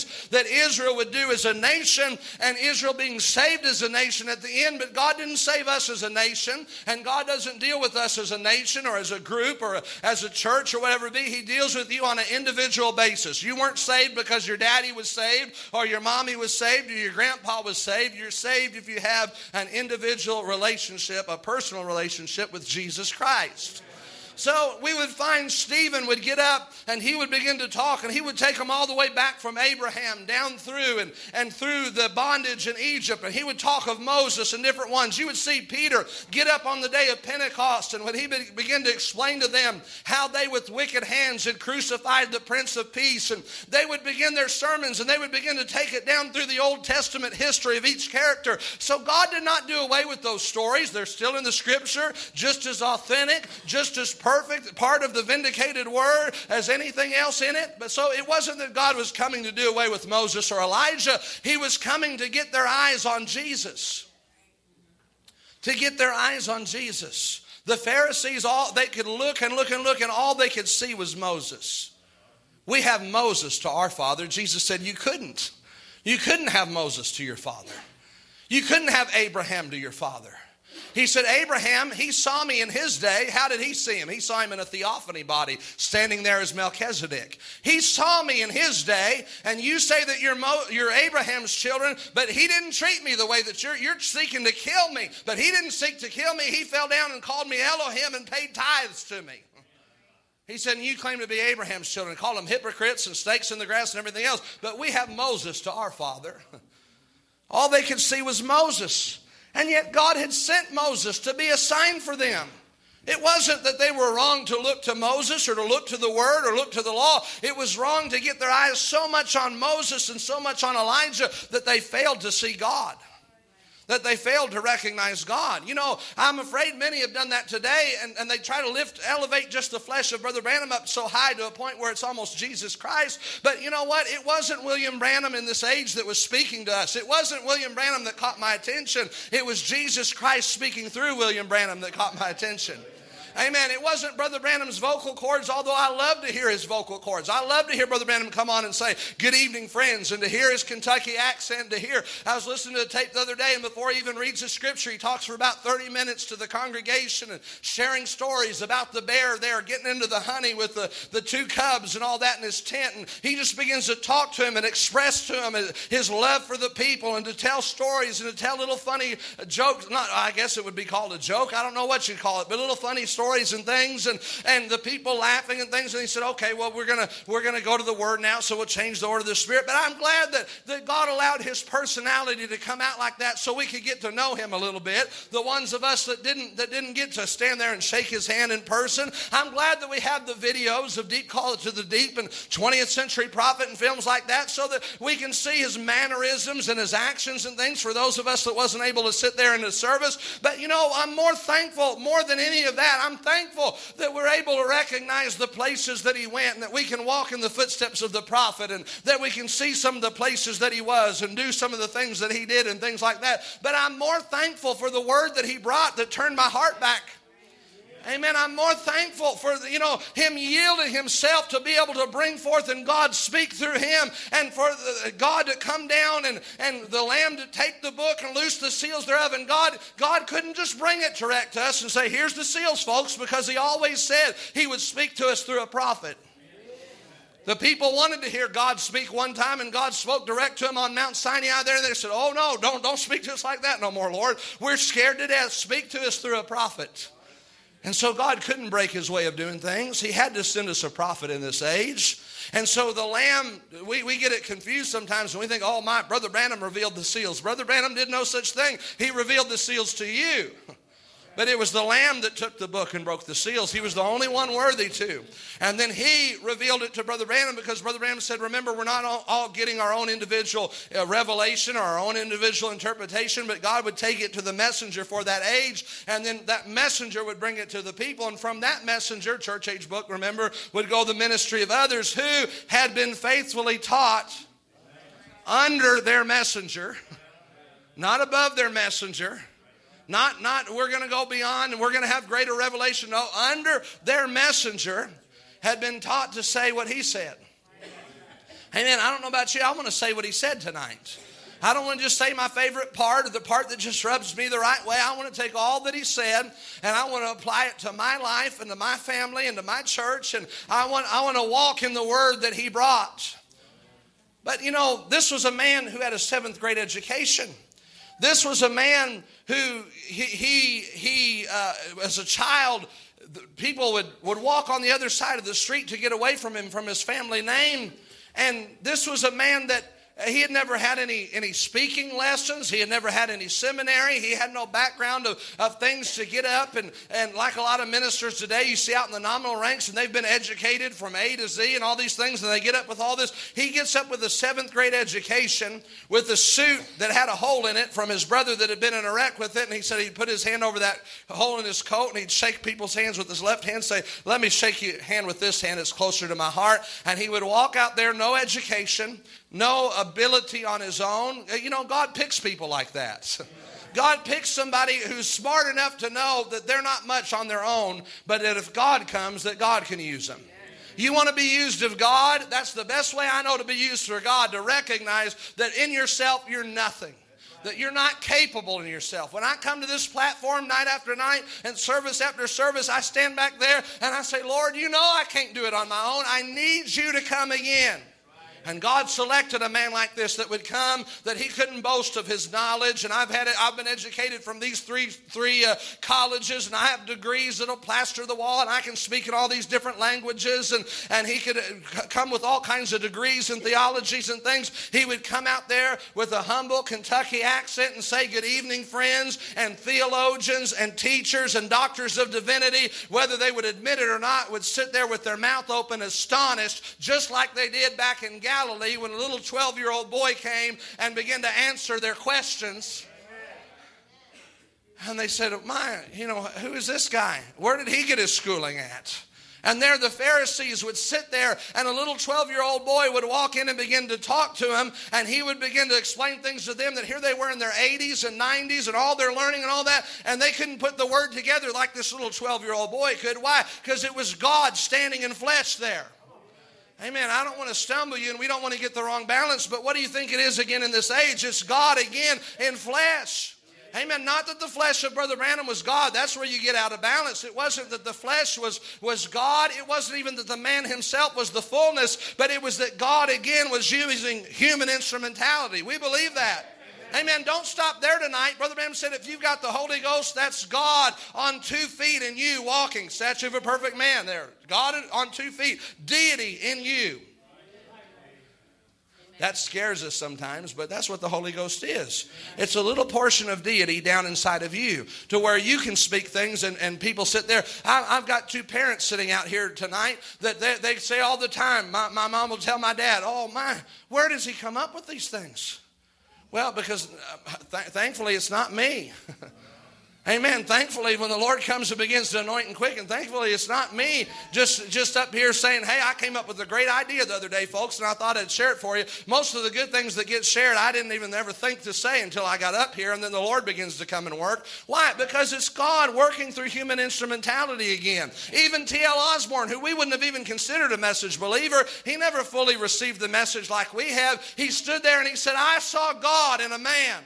things that Israel would do as a nation, and Israel being saved as a nation at the end. But God didn't save us as a nation, and God doesn't deal with us as a nation or as a group or as a church or whatever it be. He deals with you on an individual basis. You weren't saved because your daddy was saved or your mommy was saved or your grandpa was saved. You're saved if you have an individual relationship, a personal relationship with Jesus Christ. So we would find Stephen would get up and he would begin to talk, and he would take them all the way back from Abraham down through and through the bondage in Egypt, and he would talk of Moses and different ones. You would see Peter get up on the day of Pentecost, and when he began to explain to them how they with wicked hands had crucified the Prince of Peace, and they would begin their sermons and they would begin to take it down through the Old Testament history of each character. So God did not do away with those stories. They're still in the Scripture, just as authentic, just as perfect, part of the vindicated word as anything else in it. But so it wasn't that God was coming to do away with Moses or Elijah. He was coming to get their eyes on Jesus. To get their eyes on Jesus. The Pharisees, they could look and look and look, and all they could see was Moses. We have Moses to our father. Jesus said you couldn't. You couldn't have Moses to your father. You couldn't have Abraham to your father. He said, Abraham, he saw me in his day. How did he see him? He saw him in a theophany body, standing there as Melchizedek. He saw me in his day, and you say that you're Abraham's children, but he didn't treat me the way that you're seeking to kill me. But he didn't seek to kill me. He fell down and called me Elohim and paid tithes to me. He said, and you claim to be Abraham's children, call them hypocrites and snakes in the grass and everything else. But we have Moses to our father. All they could see was Moses. And yet God had sent Moses to be a sign for them. It wasn't that they were wrong to look to Moses or to look to the Word or look to the law. It was wrong to get their eyes so much on Moses and so much on Elijah that they failed to see God. That they failed to recognize God. You know, I'm afraid many have done that today, and they try to elevate just the flesh of Brother Branham up so high to a point where it's almost Jesus Christ. But you know what? It wasn't William Branham in this age that was speaking to us. It wasn't William Branham that caught my attention. It was Jesus Christ speaking through William Branham that caught my attention. Amen. It wasn't Brother Branham's vocal cords, although I love to hear his vocal cords. I love to hear Brother Branham come on and say, good evening, friends, and to hear his Kentucky accent, I was listening to a tape the other day, and before he even reads the scripture, he talks for about 30 minutes to the congregation and sharing stories about the bear there getting into the honey with the two cubs and all that in his tent. And he just begins to talk to him and express to him his love for the people and to tell stories and to tell little funny jokes. I guess it would be called a joke. I don't know what you'd call it, but little funny stories and things, and the people laughing and things. And he said, okay, well, we're gonna go to the Word now, so we'll change the order of the Spirit. But I'm glad that God allowed his personality to come out like that so we could get to know him a little bit. The ones of us that didn't get to stand there and shake his hand in person, I'm glad that we have the videos of Deep Call It to the Deep and 20th Century Prophet and films like that, so that we can see his mannerisms and his actions and things for those of us that wasn't able to sit there in the service. But you know, I'm more thankful, more than any of that, I'm thankful that we're able to recognize the places that he went, and that we can walk in the footsteps of the prophet, and that we can see some of the places that he was and do some of the things that he did and things like that. But I'm more thankful for the word that he brought that turned my heart back. Amen. I'm more thankful for, him yielding himself to be able to bring forth and God speak through him, and for God to come down and the Lamb to take the book and loose the seals thereof. And God couldn't just bring it direct to us and say, here's the seals, folks, because he always said he would speak to us through a prophet. The people wanted to hear God speak one time, and God spoke direct to them on Mount Sinai there. And they said, oh no, don't speak to us like that no more, Lord. We're scared to death. Speak to us through a prophet. And so God couldn't break his way of doing things. He had to send us a prophet in this age. And so the Lamb, we get it confused sometimes when we think, oh, my Brother Branham revealed the seals. Brother Branham did no such thing. He revealed the seals to you. But it was the Lamb that took the book and broke the seals. He was the only one worthy to. And then he revealed it to Brother Branham, because Brother Branham said, remember, we're not all getting our own individual revelation or our own individual interpretation, but God would take it to the messenger for that age, and then that messenger would bring it to the people. And from that messenger, church age book, remember, would go the ministry of others who had been faithfully taught under their messenger, not above their messenger. Not we're going to go beyond and we're going to have greater revelation. No, under their messenger had been taught to say what he said. Amen. I don't know about you. I want to say what he said tonight. I don't want to just say my favorite part or the part that just rubs me the right way. I want to take all that he said and I want to apply it to my life and to my family and to my church. And I want to walk in the word that he brought. But you know, this was a man who had a 7th grade education. This was a man who he as a child, people would walk on the other side of the street to get away from him, from his family name. And this was a man that he had never had any speaking lessons. He had never had any seminary. He had no background of things to get up. And like a lot of ministers today, you see out in the nominal ranks, and they've been educated from A to Z and all these things, and they get up with all this. He gets up with a 7th grade education with a suit that had a hole in it from his brother that had been in a wreck with it. And he said he'd put his hand over that hole in his coat, and he'd shake people's hands with his left hand, say, let me shake your hand with this hand. It's closer to my heart. And he would walk out there, no education, no ability on his own. You know, God picks people like that. God picks somebody who's smart enough to know that they're not much on their own, but that if God comes, that God can use them. You want to be used of God? That's the best way I know to be used for God, to recognize that in yourself you're nothing. That you're not capable in yourself. When I come to this platform night after night and service after service, I stand back there and I say, Lord, you know I can't do it on my own. I need you to come again. And God selected a man like this that would come, that he couldn't boast of his knowledge. And I've been educated from these three colleges, and I have degrees that'll plaster the wall, and I can speak in all these different languages. And he could come with all kinds of degrees and theologies and things. He would come out there with a humble Kentucky accent and say, good evening, friends, and theologians and teachers and doctors of divinity, whether they would admit it or not, would sit there with their mouth open, astonished, just like they did back in Galilee when a little 12-year-old boy came and began to answer their questions. And they said, who is this guy? Where did he get his schooling at? And there the Pharisees would sit there, and a little 12-year-old boy would walk in and begin to talk to him, and he would begin to explain things to them that here they were in their 80s and 90s and all their learning and all that, and they couldn't put the word together like this little 12-year-old boy could. Why? Because it was God standing in flesh there. Amen. I don't want to stumble you, and we don't want to get the wrong balance, but what do you think it is again in this age? It's God again in flesh. Amen. Not that the flesh of Brother Branham was God. That's where you get out of balance. It wasn't that the flesh was God. It wasn't even that the man himself was the fullness, but it was that God again was using human instrumentality. We believe that. Amen. Don't stop there tonight. Brother Branham said if you've got the Holy Ghost, that's God on 2 feet in you walking. Statue of a perfect man there. God on 2 feet. Deity in you. That scares us sometimes, but that's what the Holy Ghost is. It's a little portion of deity down inside of you to where you can speak things and people sit there. I've got 2 parents sitting out here tonight that they say all the time, my mom will tell my dad, oh my, where does he come up with these things? Well, because thankfully it's not me. Amen. Thankfully, when the Lord comes and begins to anoint and quicken, thankfully it's not me just up here saying, hey, I came up with a great idea the other day, folks, and I thought I'd share it for you. Most of the good things that get shared, I didn't even ever think to say until I got up here, and then the Lord begins to come and work. Why? Because it's God working through human instrumentality again. Even T.L. Osborne, who we wouldn't have even considered a message believer, he never fully received the message like we have. He stood there and he said, I saw God in a man.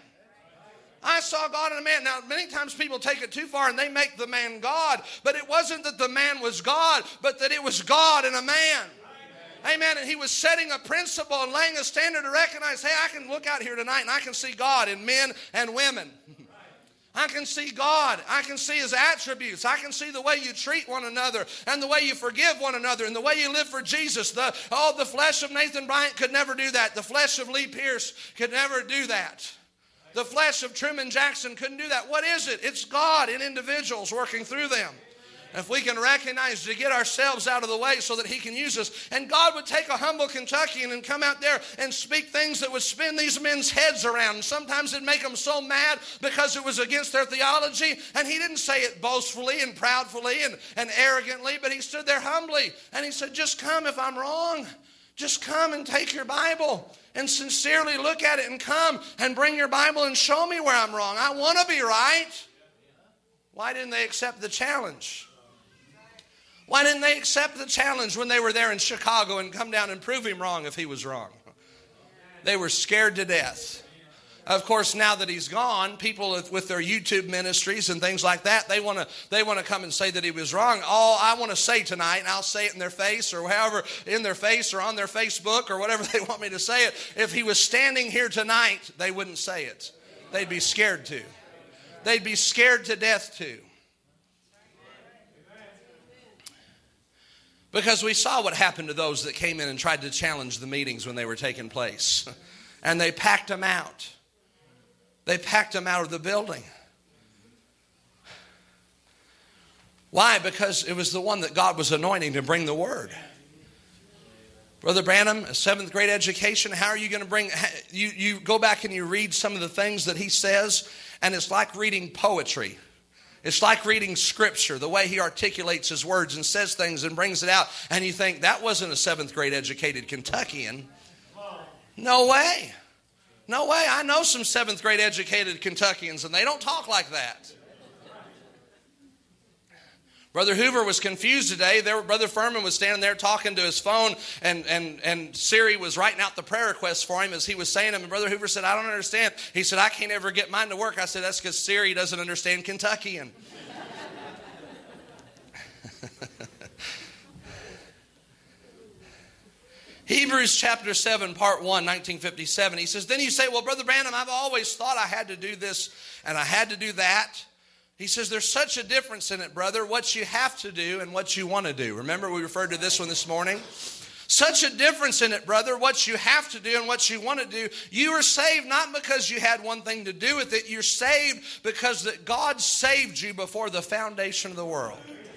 I saw God in a man. Now, many times people take it too far and they make the man God. But it wasn't that the man was God, but that it was God in a man. Amen. And he was setting a principle and laying a standard to recognize, hey, I can look out here tonight and I can see God in men and women. I can see God. I can see his attributes. I can see the way you treat one another and the way you forgive one another and the way you live for Jesus. The flesh of Nathan Bryant could never do that. The flesh of Lee Pierce could never do that. The flesh of Truman Jackson couldn't do that. What is it? It's God in individuals working through them. If we can recognize to get ourselves out of the way so that he can use us. And God would take a humble Kentuckian and come out there and speak things that would spin these men's heads around. And sometimes it'd make them so mad because it was against their theology. And he didn't say it boastfully and proudly and arrogantly, but he stood there humbly. And he said, just come if I'm wrong. Just come and take your Bible and sincerely look at it and come and bring your Bible and show me where I'm wrong. I want to be right. Why didn't they accept the challenge? Why didn't they accept the challenge when they were there in Chicago and come down and prove him wrong if he was wrong? They were scared to death. Of course, now that he's gone, people with their YouTube ministries and things like that, they want to come and say that he was wrong. All I want to say tonight, and I'll say it in their face or however, in their face or on their Facebook or whatever they want me to say it, if he was standing here tonight, they wouldn't say it. They'd be scared to. They'd be scared to death to. Because we saw what happened to those that came in and tried to challenge the meetings when they were taking place. And they packed them out. They packed him out of the building. Why? Because it was the one that God was anointing to bring the word. Brother Branham, a 7th grade education, how are you going to bring... You go back and you read some of the things that he says, and it's like reading poetry. It's like reading scripture, the way he articulates his words and says things and brings it out. And you think, that wasn't a 7th grade educated Kentuckian. No way. No way. I know some 7th grade educated Kentuckians, and they don't talk like that. Brother Hoover was confused today. Brother Furman was standing there talking to his phone, and Siri was writing out the prayer requests for him as he was saying them. And Brother Hoover said, I don't understand. He said, I can't ever get mine to work. I said, that's because Siri doesn't understand Kentuckian. Hebrews chapter 7, part 1, 1957. He says, then you say, well, Brother Branham, I've always thought I had to do this and I had to do that. He says, there's such a difference in it, brother, what you have to do and what you want to do. Remember, we referred to this one this morning. Such a difference in it, brother, what you have to do and what you want to do. You are saved not because you had one thing to do with it. You're saved because that God saved you before the foundation of the world.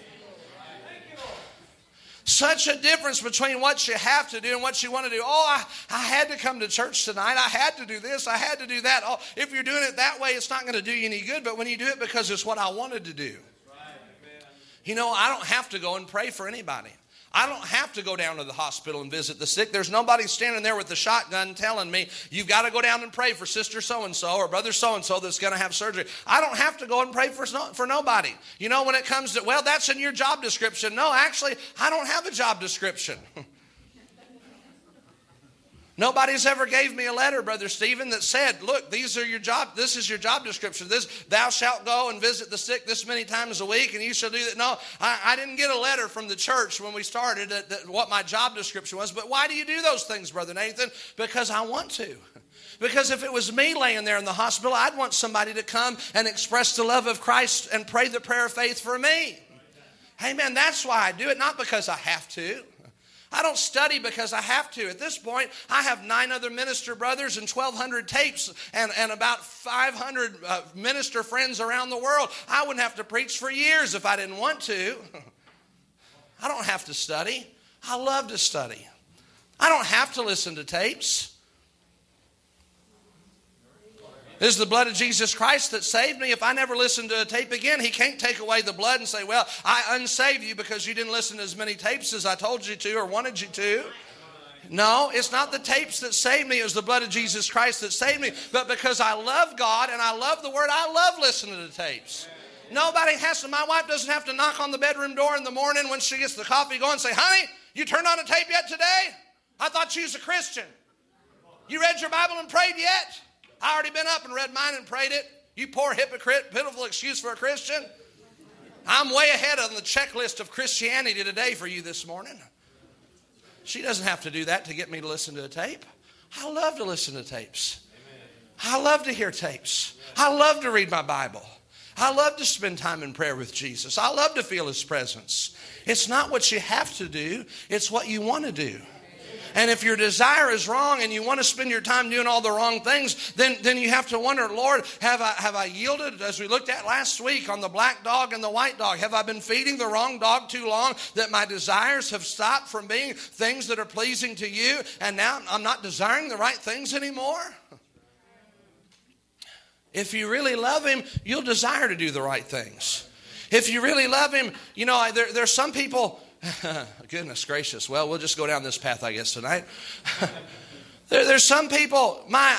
Such a difference between what you have to do and what you want to do. Oh, I had to come to church tonight. I had to do this. I had to do that. Oh, if you're doing it that way, it's not going to do you any good. But when you do it because it's what I wanted to do. You know, I don't have to go and pray for anybody. I don't have to go down to the hospital and visit the sick. There's nobody standing there with the shotgun telling me, you've got to go down and pray for sister so-and-so or brother so-and-so that's going to have surgery. I don't have to go and pray for nobody. You know, when it comes to, well, that's in your job description. No, actually, I don't have a job description. Nobody's ever gave me a letter, Brother Stephen, that said, look, this is your job description. This, thou shalt go and visit the sick this many times a week, and you shall do that. No, I didn't get a letter from the church when we started that what my job description was. But why do you do those things, Brother Nathan? Because I want to. Because if it was me laying there in the hospital, I'd want somebody to come and express the love of Christ and pray the prayer of faith for me. Amen. That's why I do it, not because I have to. I don't study because I have to. At this point, I have 9 other minister brothers and 1,200 tapes and about 500 minister friends around the world. I wouldn't have to preach for years if I didn't want to. I don't have to study. I love to study. I don't have to listen to tapes. This is the blood of Jesus Christ that saved me. If I never listen to a tape again, he can't take away the blood and say, well, I unsaved you because you didn't listen to as many tapes as I told you to or wanted you to. No, it's not the tapes that saved me. It was the blood of Jesus Christ that saved me. But because I love God and I love the Word, I love listening to the tapes. Nobody has to, my wife doesn't have to knock on the bedroom door in the morning when she gets the coffee going and say, honey, you turned on a tape yet today? I thought you was a Christian. You read your Bible and prayed yet? I already been up and read mine and prayed it. You poor hypocrite, pitiful excuse for a Christian. I'm way ahead on the checklist of Christianity today for you this morning. She doesn't have to do that to get me to listen to a tape. I love to listen to tapes. I love to hear tapes. I love to read my Bible. I love to spend time in prayer with Jesus. I love to feel His presence. It's not what you have to do. It's what you want to do. And if your desire is wrong and you want to spend your time doing all the wrong things, then you have to wonder, Lord, have I yielded, as we looked at last week on the black dog and the white dog? Have I been feeding the wrong dog too long that my desires have stopped from being things that are pleasing to you, and now I'm not desiring the right things anymore? If you really love Him, you'll desire to do the right things. If you really love Him, you know, there's some people... Goodness gracious. Well, we'll just go down this path, I guess, tonight. There's some people,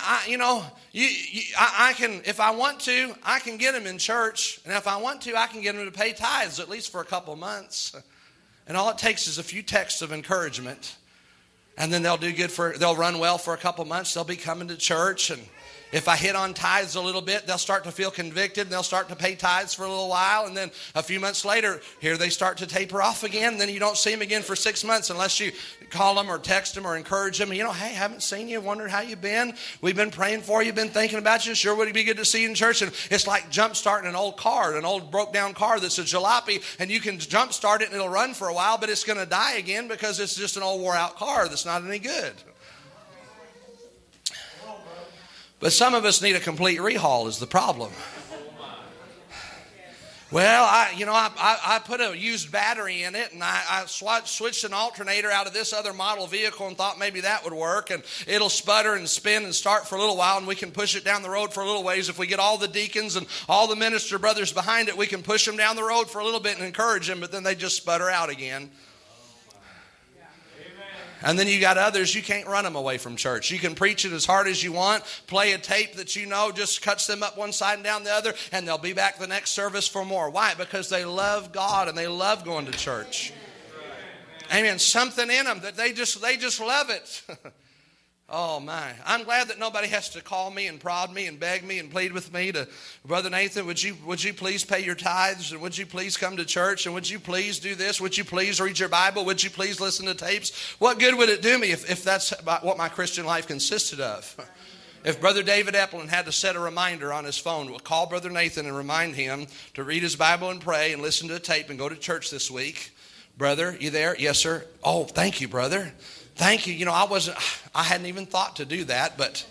I can, if I want to, I can get them in church. And if I want to, I can get them to pay tithes, at least for a couple months. And all it takes is a few texts of encouragement. And then they'll run well for a couple months. They'll be coming to church, and if I hit on tithes a little bit, they'll start to feel convicted, and they'll start to pay tithes for a little while, and then a few months later, here they start to taper off again, and then you don't see them again for 6 months unless you call them or text them or encourage them. Hey, haven't seen you, wondered how you've been. We've been praying for you, been thinking about you. Sure would be good to see you in church. And it's like jump starting an old car, an old broke down car that's a jalopy, and you can jump start it and it'll run for a while, but it's going to die again because it's just an old wore out car that's not any good. But some of us need a complete rehaul is the problem. Well, I put a used battery in it, and I switched an alternator out of this other model vehicle and thought maybe that would work, and it'll sputter and spin and start for a little while, and we can push it down the road for a little ways. If we get all the deacons and all the minister brothers behind it, we can push them down the road for a little bit and encourage them, but then they just sputter out again. And then you got others, you can't run them away from church. You can preach it as hard as you want, play a tape that you know just cuts them up one side and down the other, and they'll be back the next service for more. Why? Because they love God and they love going to church. Amen. Something in them that they just love it. Oh my. I'm glad that nobody has to call me and prod me and beg me and plead with me to, Brother Nathan, would you please pay your tithes, and would you please come to church, and would you please do this, would you please read your Bible, would you please listen to tapes? What good would it do me if that's what my Christian life consisted of? If Brother David Epplin had to set a reminder on his phone, we'll call Brother Nathan and remind him to read his Bible and pray and listen to a tape and go to church this week. Brother, you there? Yes, sir. Oh, thank you, brother. Thank you. I hadn't even thought to do that, but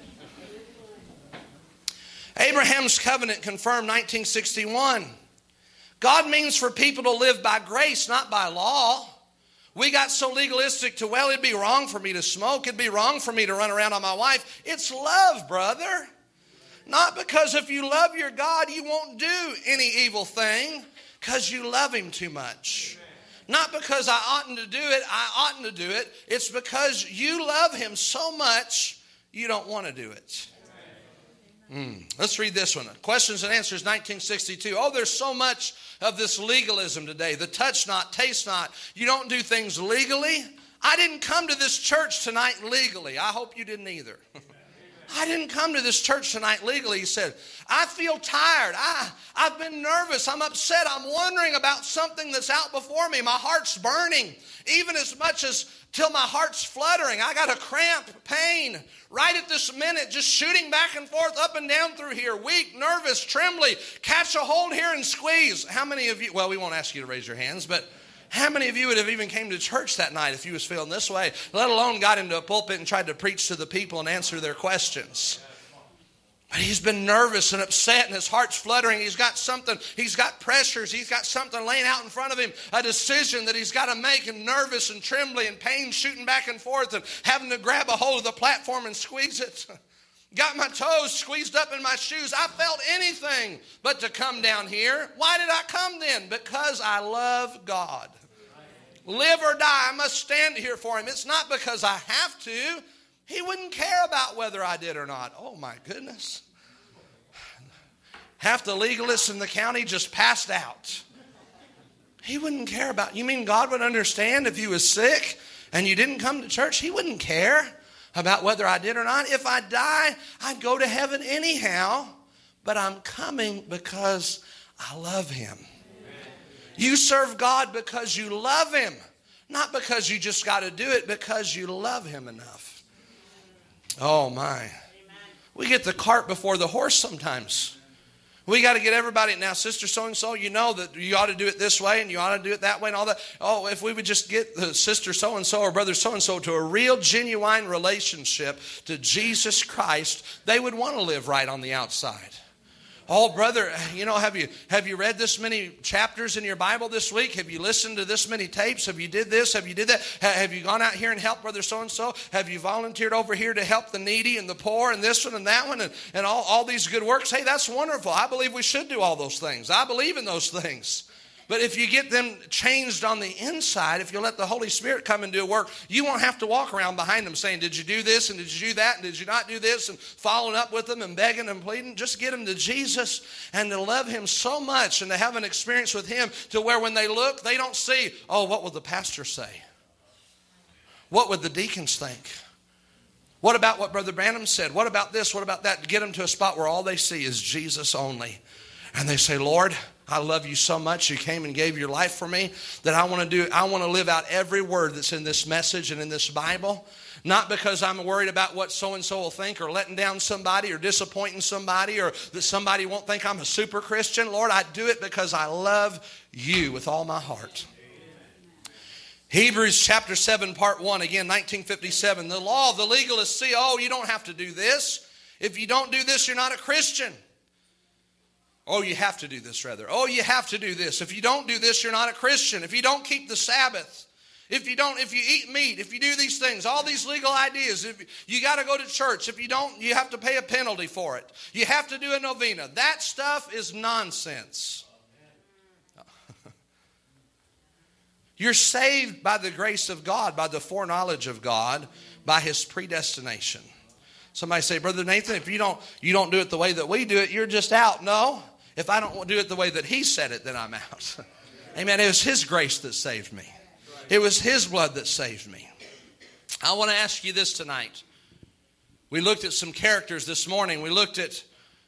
Abraham's covenant confirmed 1961. God means for people to live by grace, not by law. We got so legalistic to, well, it'd be wrong for me to smoke. It'd be wrong for me to run around on my wife. It's love, brother. Not because if you love your God, you won't do any evil thing because you love him too much. Not because I oughtn't to do it. It's because you love him so much, you don't want to do it. Let's read this one. Questions and Answers, 1962. Oh, there's so much of this legalism today. The touch not, taste not. You don't do things legally. I didn't come to this church tonight legally. I hope you didn't either. I didn't come to this church tonight legally. He said, I feel tired. I've been nervous. I'm upset. I'm wondering about something that's out before me. My heart's burning, even as much as till my heart's fluttering. I got a cramp, pain, right at this minute, just shooting back and forth, up and down through here, weak, nervous, trembly, catch a hold here and squeeze. How many of you, well, we won't ask you to raise your hands, but how many of you would have even came to church that night if you was feeling this way, let alone got into a pulpit and tried to preach to the people and answer their questions? But he's been nervous and upset, and his heart's fluttering. He's got something, he's got pressures, he's got something laying out in front of him, a decision that he's got to make, and nervous and trembling and pain shooting back and forth and having to grab a hold of the platform and squeeze it. Got my toes squeezed up in my shoes. I felt anything but to come down here. Why did I come then? Because I love God. Live or die, I must stand here for him. It's not because I have to. He wouldn't care about whether I did or not. Oh my goodness. Half the legalists in the county just passed out. He wouldn't care about. You mean God would understand if you was sick and you didn't come to church? He wouldn't care about whether I did or not. If I die, I'd go to heaven anyhow. But I'm coming because I love him. You serve God because you love him. Not because you just got to do it, because you love him enough. Oh my. We get the cart before the horse sometimes. We got to get everybody, now sister so-and-so, you know that you ought to do it this way and you ought to do it that way and all that. Oh, if we would just get the sister so-and-so or brother so-and-so to a real genuine relationship to Jesus Christ, they would want to live right on the outside. Oh, brother, have you read this many chapters in your Bible this week? Have you listened to this many tapes? Have you did this? Have you did that? Have you gone out here and helped brother so-and-so? Have you volunteered over here to help the needy and the poor and this one and that one and all these good works? Hey, that's wonderful. I believe we should do all those things. I believe in those things. But if you get them changed on the inside, if you let the Holy Spirit come and do a work, you won't have to walk around behind them saying, did you do this and did you do that and did you not do this, and following up with them and begging and pleading. Just get them to Jesus and to love him so much and to have an experience with him to where when they look, they don't see, oh, what will the pastor say? What would the deacons think? What about what Brother Branham said? What about this? What about that? To get them to a spot where all they see is Jesus only. And they say, Lord, I love you so much. You came and gave your life for me that I want to live out every word that's in this message and in this Bible. Not because I'm worried about what so-and-so will think or letting down somebody or disappointing somebody or that somebody won't think I'm a super Christian. Lord, I do it because I love you with all my heart. Hebrews chapter 7, part 1, again, 1957. The law of the legalists see, oh, you don't have to do this. If you don't do this, you're not a Christian. Oh, you have to do this, rather. Oh, you have to do this. If you don't do this, you're not a Christian. If you don't keep the Sabbath, if you eat meat, if you do these things, all these legal ideas, if you got to go to church. If you don't, you have to pay a penalty for it. You have to do a novena. That stuff is nonsense. You're saved by the grace of God, by the foreknowledge of God, by His predestination. Somebody say, Brother Nathan, if you don't do it the way that we do it, you're just out. No, if I don't do it the way that He said it, then I'm out. Amen. It was His grace that saved me. It was His blood that saved me. I want to ask you this tonight. We looked at some characters this morning. We looked at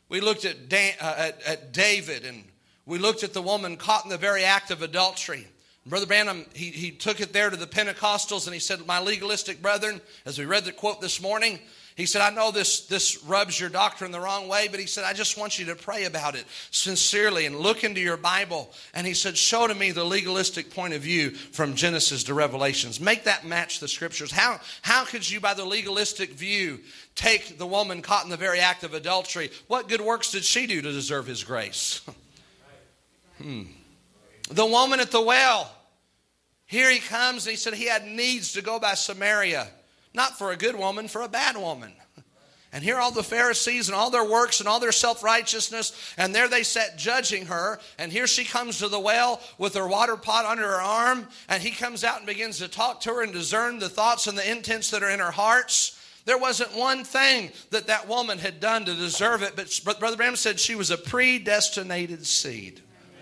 David, and we looked at the woman caught in the very act of adultery. Brother Branham, he took it there to the Pentecostals, and he said, my legalistic brethren, as we read the quote this morning, he said, I know this rubs your doctrine the wrong way, but he said, I just want you to pray about it sincerely and look into your Bible. And he said, show to me the legalistic point of view from Genesis to Revelations. Make that match the Scriptures. How could you, by the legalistic view, take the woman caught in the very act of adultery? What good works did she do to deserve His grace? The woman at the well. Here he comes, and he said he had needs to go by Samaria. Not for a good woman, for a bad woman. And here all the Pharisees and all their works and all their self-righteousness, and there they sat judging her. And here she comes to the well with her water pot under her arm, and he comes out and begins to talk to her and discern the thoughts and the intents that are in her hearts. There wasn't one thing that woman had done to deserve it, but Brother Branham said she was a predestinated seed.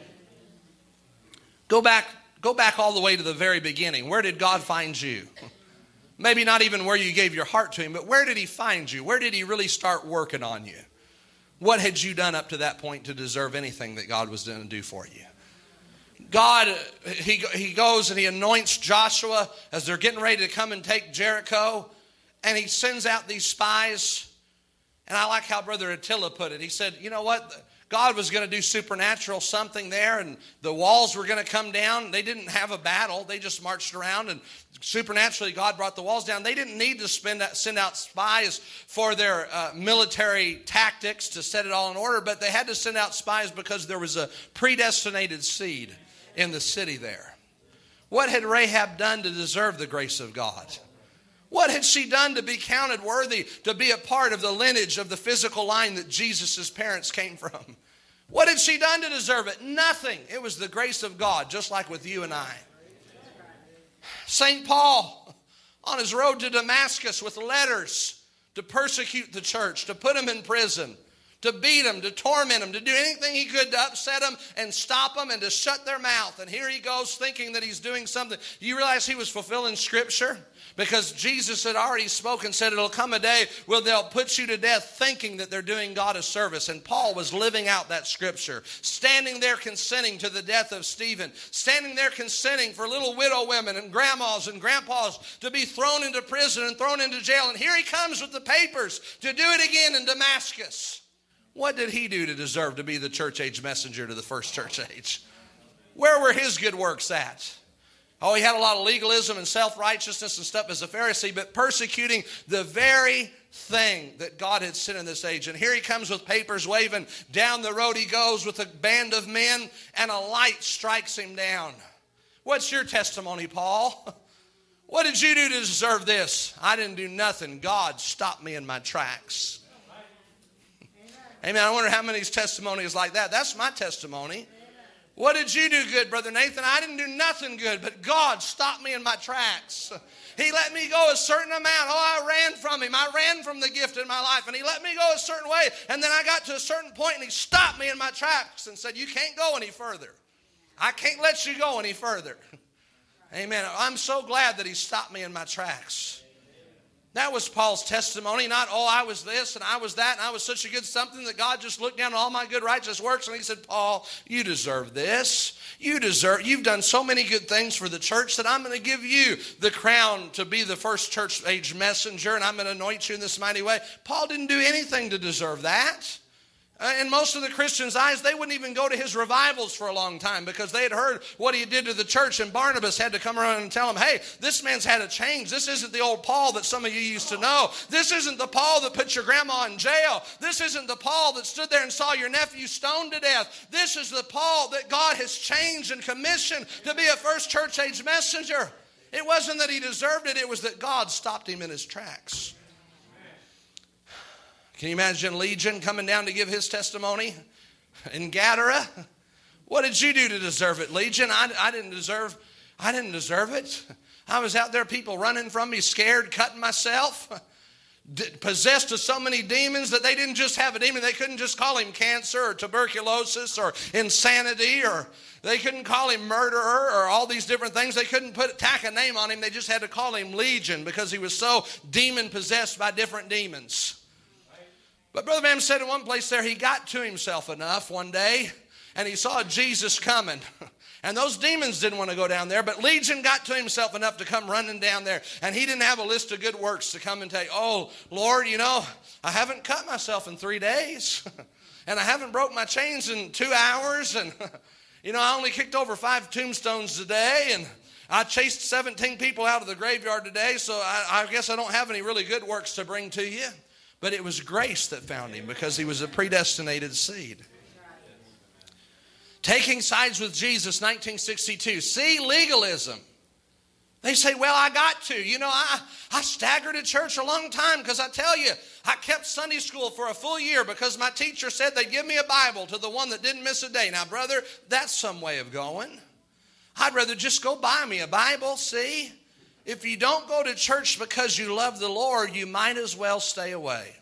Go back all the way to the very beginning. Where did God find you? Maybe not even where you gave your heart to Him, but where did He find you? Where did He really start working on you? What had you done up to that point to deserve anything that God was going to do for you? God, He goes and He anoints Joshua as they're getting ready to come and take Jericho, and He sends out these spies. And I like how Brother Attila put it. He said, you know what? God was going to do supernatural something there, and the walls were going to come down. They didn't have a battle. They just marched around, and supernaturally God brought the walls down. They didn't need to send out spies for their military tactics to set it all in order, but they had to send out spies because there was a predestinated seed in the city there. What had Rahab done to deserve the grace of God? What had she done to be counted worthy to be a part of the lineage of the physical line that Jesus' parents came from? What had she done to deserve it? Nothing. It was the grace of God, just like with you and I. St. Paul, on his road to Damascus with letters to persecute the church, to put them in prison, to beat them, to torment them, to do anything he could to upset them and stop them and to shut their mouth. And here he goes thinking that he's doing something. You realize he was fulfilling Scripture? Because Jesus had already spoken, said it'll come a day where they'll put you to death thinking that they're doing God a service. And Paul was living out that Scripture, standing there consenting to the death of Stephen, standing there consenting for little widow women and grandmas and grandpas to be thrown into prison and thrown into jail. And here he comes with the papers to do it again in Damascus. What did he do to deserve to be the church age messenger to the first church age? Where were his good works at? Oh, he had a lot of legalism and self-righteousness and stuff as a Pharisee, but persecuting the very thing that God had sent in this age. And here he comes with papers waving. Down the road he goes with a band of men, and a light strikes him down. What's your testimony, Paul? What did you do to deserve this? I didn't do nothing. God stopped me in my tracks. Amen. I wonder how many's testimony is like that. That's my testimony. What did you do good, Brother Nathan? I didn't do nothing good, but God stopped me in my tracks. He let me go a certain amount. Oh, I ran from Him. I ran from the gift in my life, and He let me go a certain way. And then I got to a certain point, and He stopped me in my tracks and said, you can't go any further. I can't let you go any further. Amen. I'm so glad that he stopped me in my tracks. That was Paul's testimony. Not, oh, I was this and I was that and I was such a good something that God just looked down on all my good righteous works and he said, Paul, you deserve this. You've done so many good things for the church that I'm going to give you the crown to be the first church age messenger, and I'm going to anoint you in this mighty way. Paul didn't do anything to deserve that. In most of the Christians' eyes, they wouldn't even go to his revivals for a long time because they had heard what he did to the church, and Barnabas had to come around and tell them, hey, this man's had a change. This isn't the old Paul that some of you used to know. This isn't the Paul that put your grandma in jail. This isn't the Paul that stood there and saw your nephew stoned to death. This is the Paul that God has changed and commissioned to be a first church age messenger. It wasn't that he deserved it. It was that God stopped him in his tracks. Can you imagine Legion coming down to give his testimony in Gadara? What did you do to deserve it, Legion? I didn't deserve it. I was out there, people running from me, scared, cutting myself, possessed of so many demons that they didn't just have a demon. They couldn't just call him cancer or tuberculosis or insanity, or they couldn't call him murderer or all these different things. They couldn't tack a name on him. They just had to call him Legion because he was so demon-possessed by different demons. But Brother Branham said in one place there, he got to himself enough one day and he saw Jesus coming. And those demons didn't want to go down there, but Legion got to himself enough to come running down there. And he didn't have a list of good works to come and tell you, oh, Lord, I haven't cut myself in 3 days. And I haven't broke my chains in 2 hours. And, I only kicked over 5 tombstones today. And I chased 17 people out of the graveyard today. So I guess I don't have any really good works to bring to you. But it was grace that found him because he was a predestinated seed. Taking sides with Jesus, 1962. See, legalism. They say, well, I got to. I staggered at church a long time because I tell you, I kept Sunday school for a full year because my teacher said they'd give me a Bible to the one that didn't miss a day. Now, brother, that's some way of going. I'd rather just go buy me a Bible, see? If you don't go to church because you love the Lord, you might as well stay away.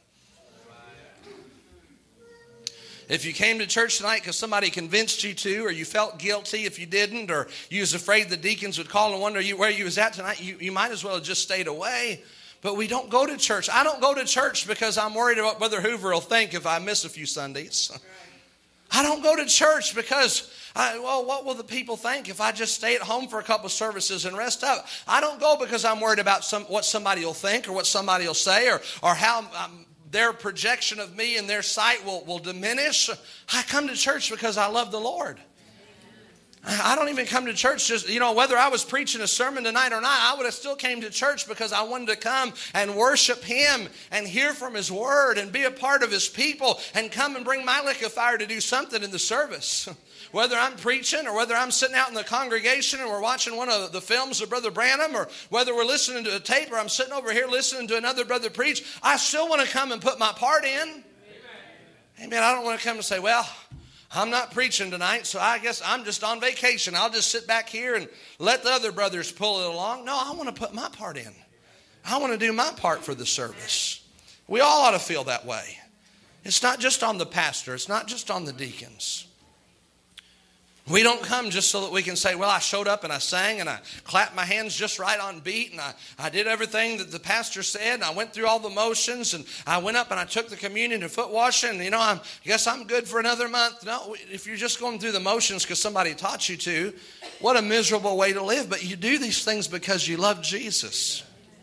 If you came to church tonight because somebody convinced you to, or you felt guilty if you didn't, or you was afraid the deacons would call and wonder where you was at tonight, you might as well have just stayed away. But we don't go to church. I don't go to church because I'm worried about Brother Hoover will think if I miss a few Sundays. I don't go to church because, what will the people think if I just stay at home for a couple of services and rest up? I don't go because I'm worried about what somebody will think or what somebody will say or how their projection of me in their sight will diminish. I come to church because I love the Lord. I don't even come to church just, whether I was preaching a sermon tonight or not, I would have still came to church because I wanted to come and worship Him and hear from His Word and be a part of His people and come and bring my lick of fire to do something in the service. Whether I'm preaching or whether I'm sitting out in the congregation and we're watching one of the films of Brother Branham, or whether we're listening to a tape or I'm sitting over here listening to another brother preach, I still want to come and put my part in. Amen. I don't want to come and say, well, I'm not preaching tonight, so I guess I'm just on vacation. I'll just sit back here and let the other brothers pull it along. No, I want to put my part in. I want to do my part for the service. We all ought to feel that way. It's not just on the pastor. It's not just on the deacons. We don't come just so that we can say, well, I showed up and I sang and I clapped my hands just right on beat and I did everything that the pastor said and I went through all the motions and I went up and I took the communion and foot washing and, I guess I'm good for another month. No, if you're just going through the motions because somebody taught you to, what a miserable way to live. But you do these things because you love Jesus.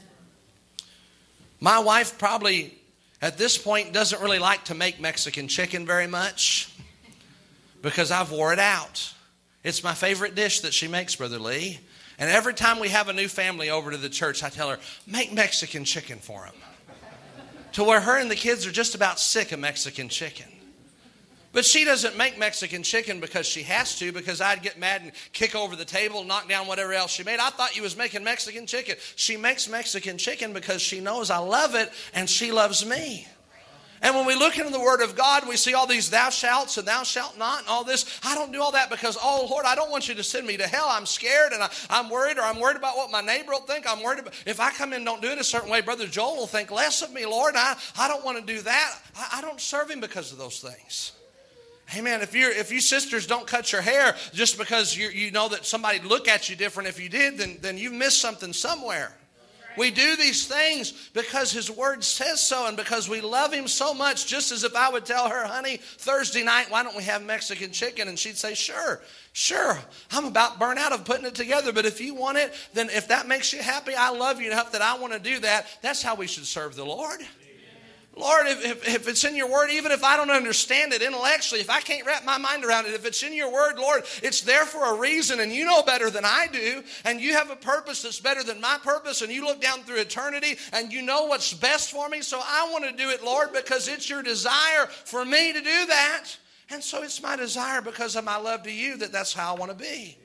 My wife probably at this point doesn't really like to make Mexican chicken very much because I've wore it out. It's my favorite dish that she makes, Brother Lee. And every time we have a new family over to the church, I tell her, make Mexican chicken for them. To where her and the kids are just about sick of Mexican chicken. But she doesn't make Mexican chicken because she has to, because I'd get mad and kick over the table, knock down whatever else she made. I thought you was making Mexican chicken. She makes Mexican chicken because she knows I love it and she loves me. And when we look into the Word of God, we see all these thou shalt and thou shalt not and all this. I don't do all that because, oh, Lord, I don't want you to send me to hell. I'm scared and I'm worried, or I'm worried about what my neighbor will think. I'm worried about if I come in and don't do it a certain way, Brother Joel will think less of me, Lord. I don't want to do that. I don't serve Him because of those things. Amen. If you sisters don't cut your hair just because you know that somebody'd look at you different if you did, then you've missed something somewhere. We do these things because His Word says so and because we love Him so much. Just as if I would tell her, honey, Thursday night, why don't we have Mexican chicken? And she'd say, sure. I'm about burnt out of putting it together. But if you want it, then if that makes you happy, I love you enough that I want to do that. That's how we should serve the Lord. Lord, if it's in your word, even if I don't understand it intellectually, if I can't wrap my mind around it, if it's in your word, Lord, it's there for a reason, and you know better than I do, and you have a purpose that's better than my purpose, and you look down through eternity, and you know what's best for me, so I want to do it, Lord, because it's your desire for me to do that. And so it's my desire because of my love to you that's how I want to be.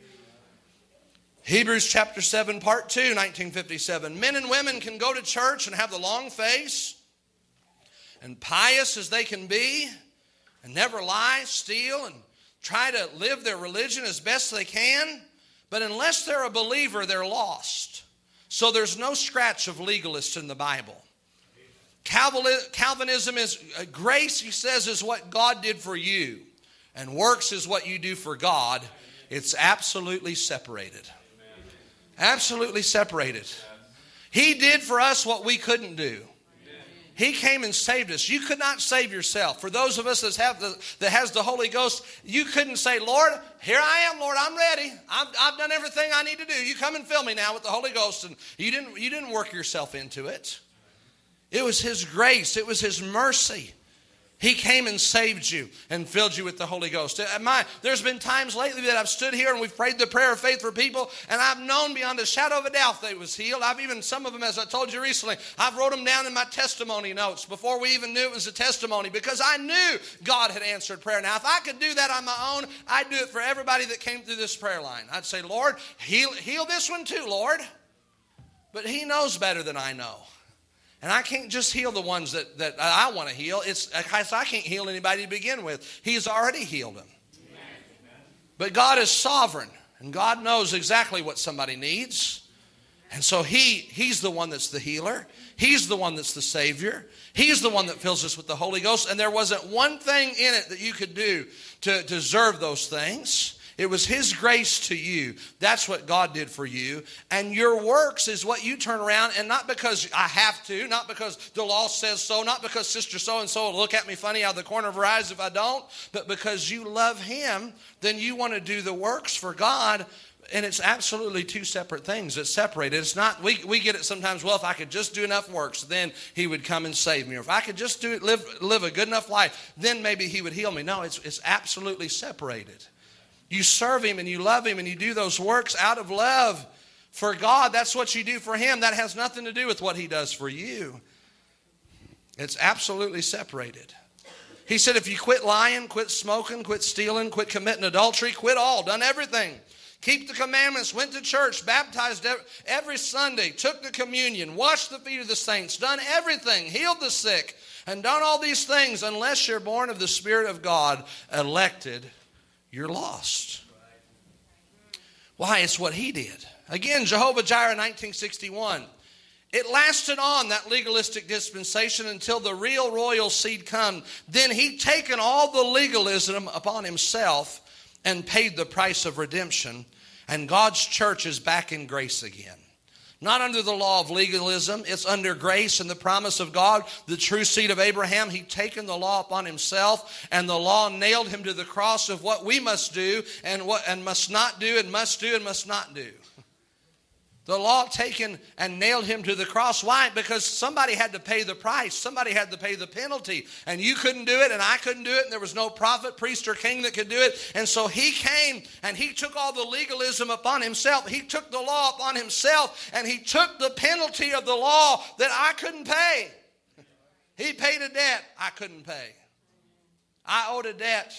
Hebrews chapter 7, part 2, 1957. Men and women can go to church and have the long face, and pious as they can be, and never lie, steal, and try to live their religion as best they can. But unless they're a believer, they're lost. So there's no scratch of legalists in the Bible. Calvinism is grace, he says, is what God did for you. And works is what you do for God. It's absolutely separated. Absolutely separated. He did for us what we couldn't do. He came and saved us. You could not save yourself. For those of us that has the Holy Ghost, you couldn't say, Lord, here I am, Lord, I'm ready. I've done everything I need to do. You come and fill me now with the Holy Ghost. And you didn't work yourself into it. It was His grace. It was His mercy. He came and saved you and filled you with the Holy Ghost. There's been times lately that I've stood here and we've prayed the prayer of faith for people, and I've known beyond a shadow of a doubt they was healed. I've even, some of them, as I told you recently, I've wrote them down in my testimony notes before we even knew it was a testimony, because I knew God had answered prayer. Now, if I could do that on my own, I'd do it for everybody that came through this prayer line. I'd say, Lord, heal this one too, Lord. But He knows better than I know. And I can't just heal the ones that I want to heal. I can't heal anybody to begin with. He's already healed them. But God is sovereign, and God knows exactly what somebody needs. And so He's the one that's the healer. He's the one that's the Savior. He's the one that fills us with the Holy Ghost. And there wasn't one thing in it that you could do to deserve those things. It was His grace to you. That's what God did for you. And your works is what you turn around, and not because I have to, not because the law says so, not because Sister so-and-so will look at me funny out of the corner of her eyes if I don't, but because you love Him, then you want to do the works for God. And it's absolutely two separate things. It's separated. It's not, we get it sometimes, well, if I could just do enough works, then He would come and save me. Or if I could just live a good enough life, then maybe He would heal me. No, it's absolutely separated. You serve Him and you love Him and you do those works out of love for God. That's what you do for Him. That has nothing to do with what He does for you. It's absolutely separated. He said if you quit lying, quit smoking, quit stealing, quit committing adultery, quit all, done everything. Keep the commandments, went to church, baptized every Sunday, took the communion, washed the feet of the saints, done everything, healed the sick, and done all these things. Unless you're born of the Spirit of God, elected, you're lost. Why? It's what He did. Again, Jehovah-Jireh, 1961. It lasted on, that legalistic dispensation, until the real royal seed come. Then He'd taken all the legalism upon Himself and paid the price of redemption. And God's church is back in grace again. Not under the law of legalism. It's under grace and the promise of God, the true seed of Abraham. He'd taken the law upon Himself, and the law nailed Him to the cross of what we must do and must not do and must not do. The law taken and nailed Him to the cross. Why? Because somebody had to pay the price. Somebody had to pay the penalty. And you couldn't do it, and I couldn't do it, and there was no prophet, priest, or king that could do it. And so He came, and He took all the legalism upon Himself. He took the law upon Himself, and He took the penalty of the law that I couldn't pay. He paid a debt I couldn't pay. I owed a debt.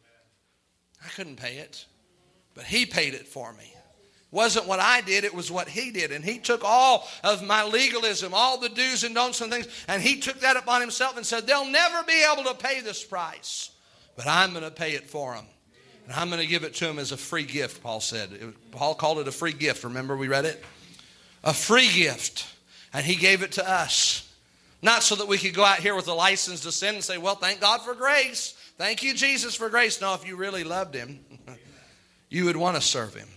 I couldn't pay it, but He paid it for me. Wasn't what I did, it was what He did. And He took all of my legalism, all the do's and don'ts and things, and He took that upon Himself and said, they'll never be able to pay this price, but I'm going to pay it for them. And I'm going to give it to them as a free gift, Paul said. Paul called it a free gift. Remember we read it? A free gift. And He gave it to us. Not so that we could go out here with a license to sin and say, well, thank God for grace. Thank you, Jesus, for grace. No, if you really loved him, you would want to serve him.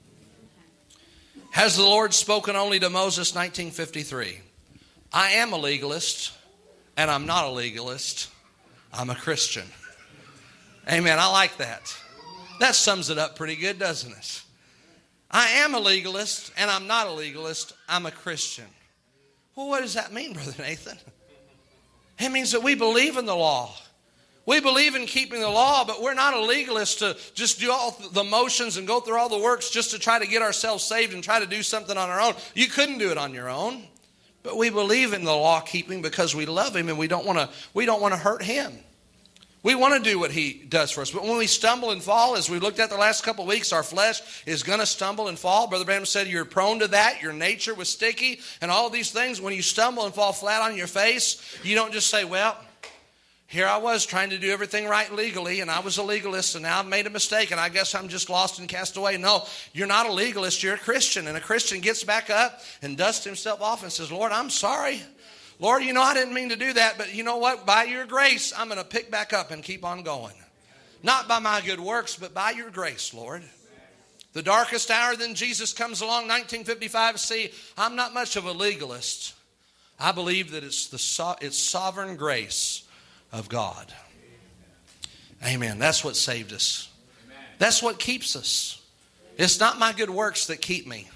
Has the Lord spoken only to Moses? 1953. I am a legalist, and I'm not a legalist. I'm a Christian. Amen. I like that. That sums it up pretty good, doesn't it? I am a legalist, and I'm not a legalist. I'm a Christian. Well, what does that mean, Brother Nathan? It means that we believe in the law. We believe in keeping the law, but we're not a legalist to just do all the motions and go through all the works just to try to get ourselves saved and try to do something on our own. You couldn't do it on your own. But we believe in the law keeping because we love him and we don't want to hurt him. We want to do what he does for us. But when we stumble and fall, as we looked at the last couple of weeks, our flesh is going to stumble and fall. Brother Branham said you're prone to that. Your nature was sticky and all these things. When you stumble and fall flat on your face, you don't just say, well, here I was trying to do everything right legally, and I was a legalist, and now I've made a mistake, and I guess I'm just lost and cast away. No, you're not a legalist. You're a Christian. And a Christian gets back up and dusts himself off and says, Lord, I'm sorry. Lord, I didn't mean to do that, but you know what? By your grace, I'm going to pick back up and keep on going. Not by my good works, but by your grace, Lord. The darkest hour, then Jesus comes along, 1955. See, I'm not much of a legalist. I believe that it's sovereign grace of God. Amen. That's what saved us. That's what keeps us. It's not my good works that keep me.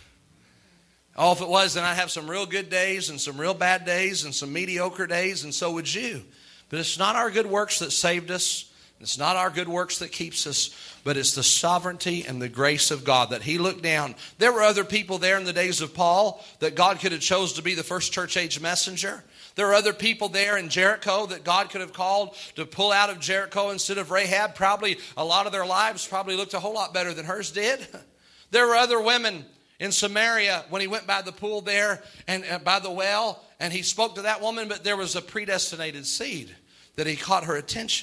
Oh, if it was, then I'd have some real good days and some real bad days and some mediocre days, and so would you. But it's not our good works that saved us. It's not our good works that keeps us, but it's the sovereignty and the grace of God that he looked down. There were other people there in the days of Paul that God could have chose to be the first church age messenger. There are other people there in Jericho that God could have called to pull out of Jericho instead of Rahab. Probably a lot of their lives probably looked a whole lot better than hers did. There were other women in Samaria when he went by the pool there and by the well, and he spoke to that woman, but there was a predestinated seed that he caught her attention.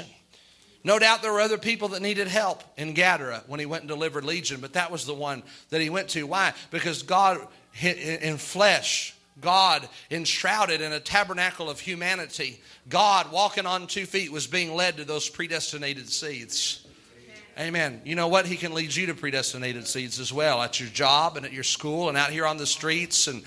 No doubt there were other people that needed help in Gadara when he went and delivered Legion, but that was the one that he went to. Why? Because God in flesh, God enshrouded in a tabernacle of humanity, God walking on 2 feet was being led to those predestinated seeds. Amen. You know what? He can lead you to predestinated seeds as well at your job and at your school and out here on the streets and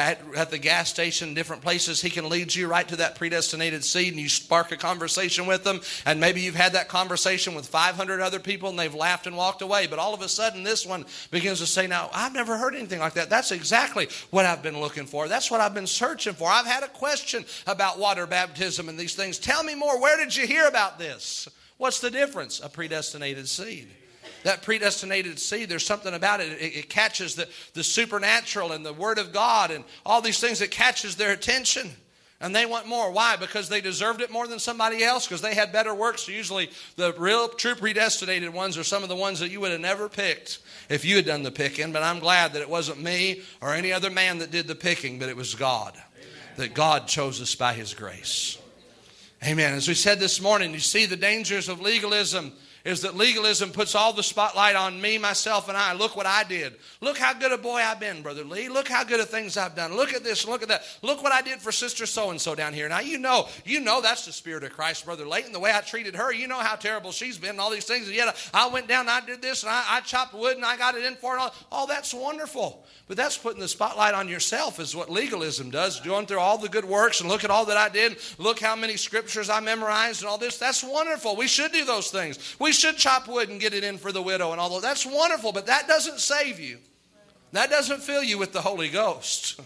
at the gas station, different places. He can lead you right to that predestinated seed, and you spark a conversation with them, and maybe you've had that conversation with 500 other people and they've laughed and walked away, but all of a sudden this one begins to say, now, I've never heard anything like that. That's exactly what I've been looking for. That's what I've been searching for. I've had a question about water baptism and these things. Tell me more. Where did you hear about this? What's the difference? A predestinated seed. That predestinated seed, there's something about it. It catches the supernatural and the Word of God and all these things. It catches their attention. And they want more. Why? Because they deserved it more than somebody else? Because they had better works? Usually the real, true predestinated ones are some of the ones that you would have never picked if you had done the picking. But I'm glad that it wasn't me or any other man that did the picking, but it was God. Amen. That God chose us by His grace. Amen. As we said this morning, you see the dangers of legalism is that legalism puts all the spotlight on me, myself, and I. Look what I did. Look how good a boy I've been, Brother Lee. Look how good of things I've done. Look at this and look at that. Look what I did for Sister So-and-so down here. Now, you know that's the Spirit of Christ, Brother Layton, the way I treated her. You know how terrible she's been and all these things. And yet I went down and I did this and I chopped wood and I got it in for it. All that's wonderful. But that's putting the spotlight on yourself is what legalism does. Going through all the good works and look at all that I did. Look how many scriptures I memorized and all this. That's wonderful. We should do those things. We should chop wood and get it in for the widow and all that. That's wonderful, but that doesn't save you. That doesn't fill you with the Holy Ghost.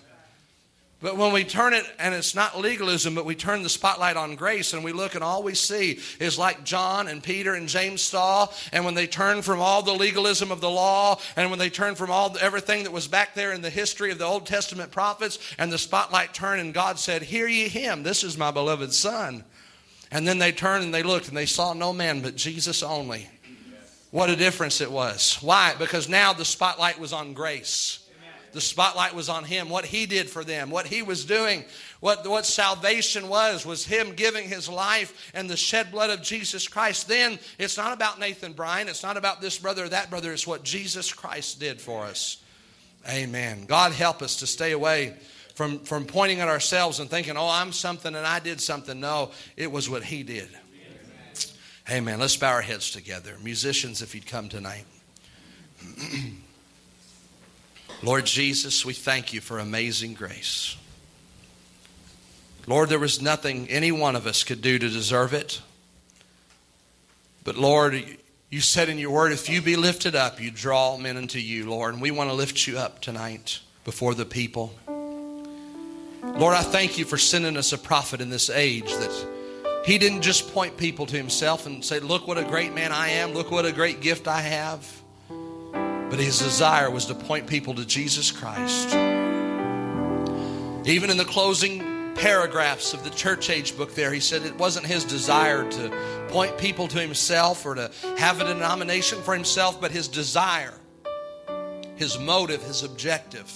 But when we turn it, and it's not legalism, but we turn the spotlight on grace and we look and all we see is like John and Peter and James saw, and when they turn from all the legalism of the law and when they turn from everything that was back there in the history of the Old Testament prophets, and the spotlight turned and God said, "Hear ye him, this is my beloved Son." And then they turned and they looked and they saw no man but Jesus only. What a difference it was. Why? Because now the spotlight was on grace. The spotlight was on Him, what He did for them, what He was doing, what salvation was Him giving His life and the shed blood of Jesus Christ. Then it's not about Nathan Bryan. It's not about this brother or that brother. It's what Jesus Christ did for us. Amen. God help us to stay away from pointing at ourselves and thinking, oh, I'm something and I did something. No, it was what He did. Amen. Let's bow our heads together. Musicians, if you'd come tonight. Lord Jesus, we thank you for amazing grace. Lord, there was nothing any one of us could do to deserve it. But Lord, you said in your word, if you be lifted up, you draw men unto you, Lord. And we want to lift you up tonight before the people. Lord, I thank you for sending us a prophet in this age that he didn't just point people to himself and say, look what a great man I am, look what a great gift I have. But his desire was to point people to Jesus Christ. Even in the closing paragraphs of the church age book there, he said it wasn't his desire to point people to himself or to have a denomination for himself, but his desire, his motive, his objective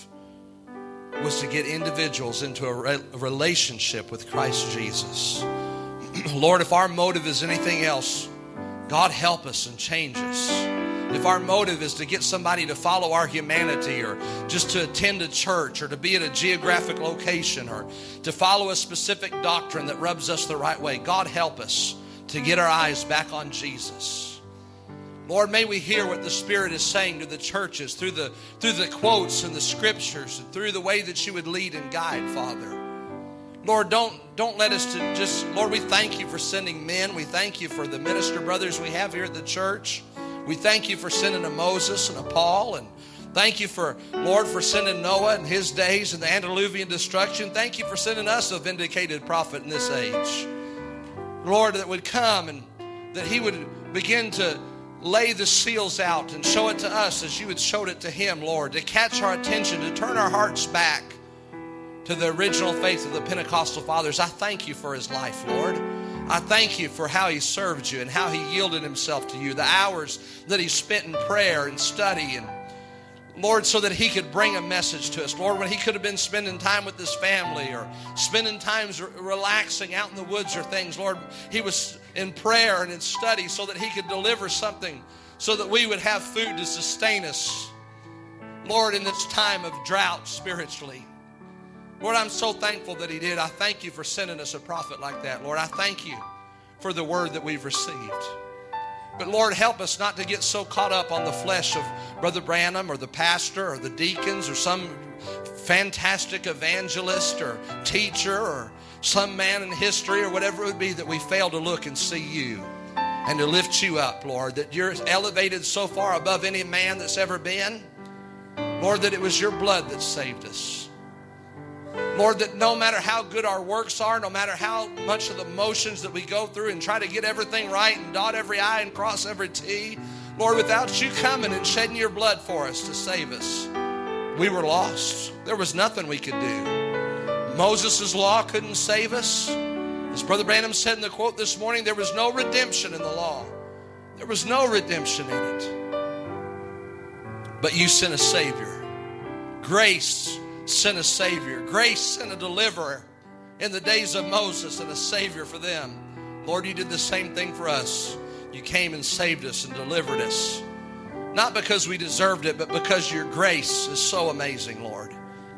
was to get individuals into a relationship with Christ Jesus. Lord, if our motive is anything else, God help us and change us. If our motive is to get somebody to follow our humanity or just to attend a church or to be at a geographic location or to follow a specific doctrine that rubs us the right way, God help us to get our eyes back on Jesus. Lord, may we hear what the Spirit is saying to the churches through the quotes and the scriptures and through the way that you would lead and guide, Father. Lord, don't let us to just, Lord, we thank you for sending men. We thank you for the minister brothers we have here at the church. We thank you for sending a Moses and a Paul, and thank you for, Lord, for sending Noah in his days and the antediluvian destruction. Thank you for sending us a vindicated prophet in this age. Lord, that would come and that he would begin to lay the seals out and show it to us as you had showed it to him, Lord, to catch our attention, to turn our hearts back to the original faith of the Pentecostal fathers. I thank you for his life, Lord. I thank you for how he served you and how he yielded himself to you, the hours that he spent in prayer and study, and Lord, so that he could bring a message to us. Lord, when he could have been spending time with his family or spending times relaxing out in the woods or things, Lord, he was in prayer and in study so that he could deliver something so that we would have food to sustain us, Lord, in this time of drought spiritually. Lord, I'm so thankful that he did. I thank you for sending us a prophet like that. Lord, I thank you for the word that we've received. But Lord, help us not to get so caught up on the flesh of Brother Branham or the pastor or the deacons or some fantastic evangelist or teacher or some man in history or whatever it would be, that we fail to look and see you and to lift you up, Lord, that you're elevated so far above any man that's ever been. Lord, that it was your blood that saved us. Lord, that no matter how good our works are, no matter how much of the motions that we go through and try to get everything right and dot every I and cross every T, Lord, without you coming and shedding your blood for us to save us, we were lost. There was nothing we could do. Moses' law couldn't save us. As Brother Branham said in the quote this morning, there was no redemption in the law. There was no redemption in it. But you sent a Savior. Grace sent a Savior. Grace sent a deliverer in the days of Moses and a Savior for them. Lord, you did the same thing for us. You came and saved us and delivered us. Not because we deserved it, but because your grace is so amazing, Lord.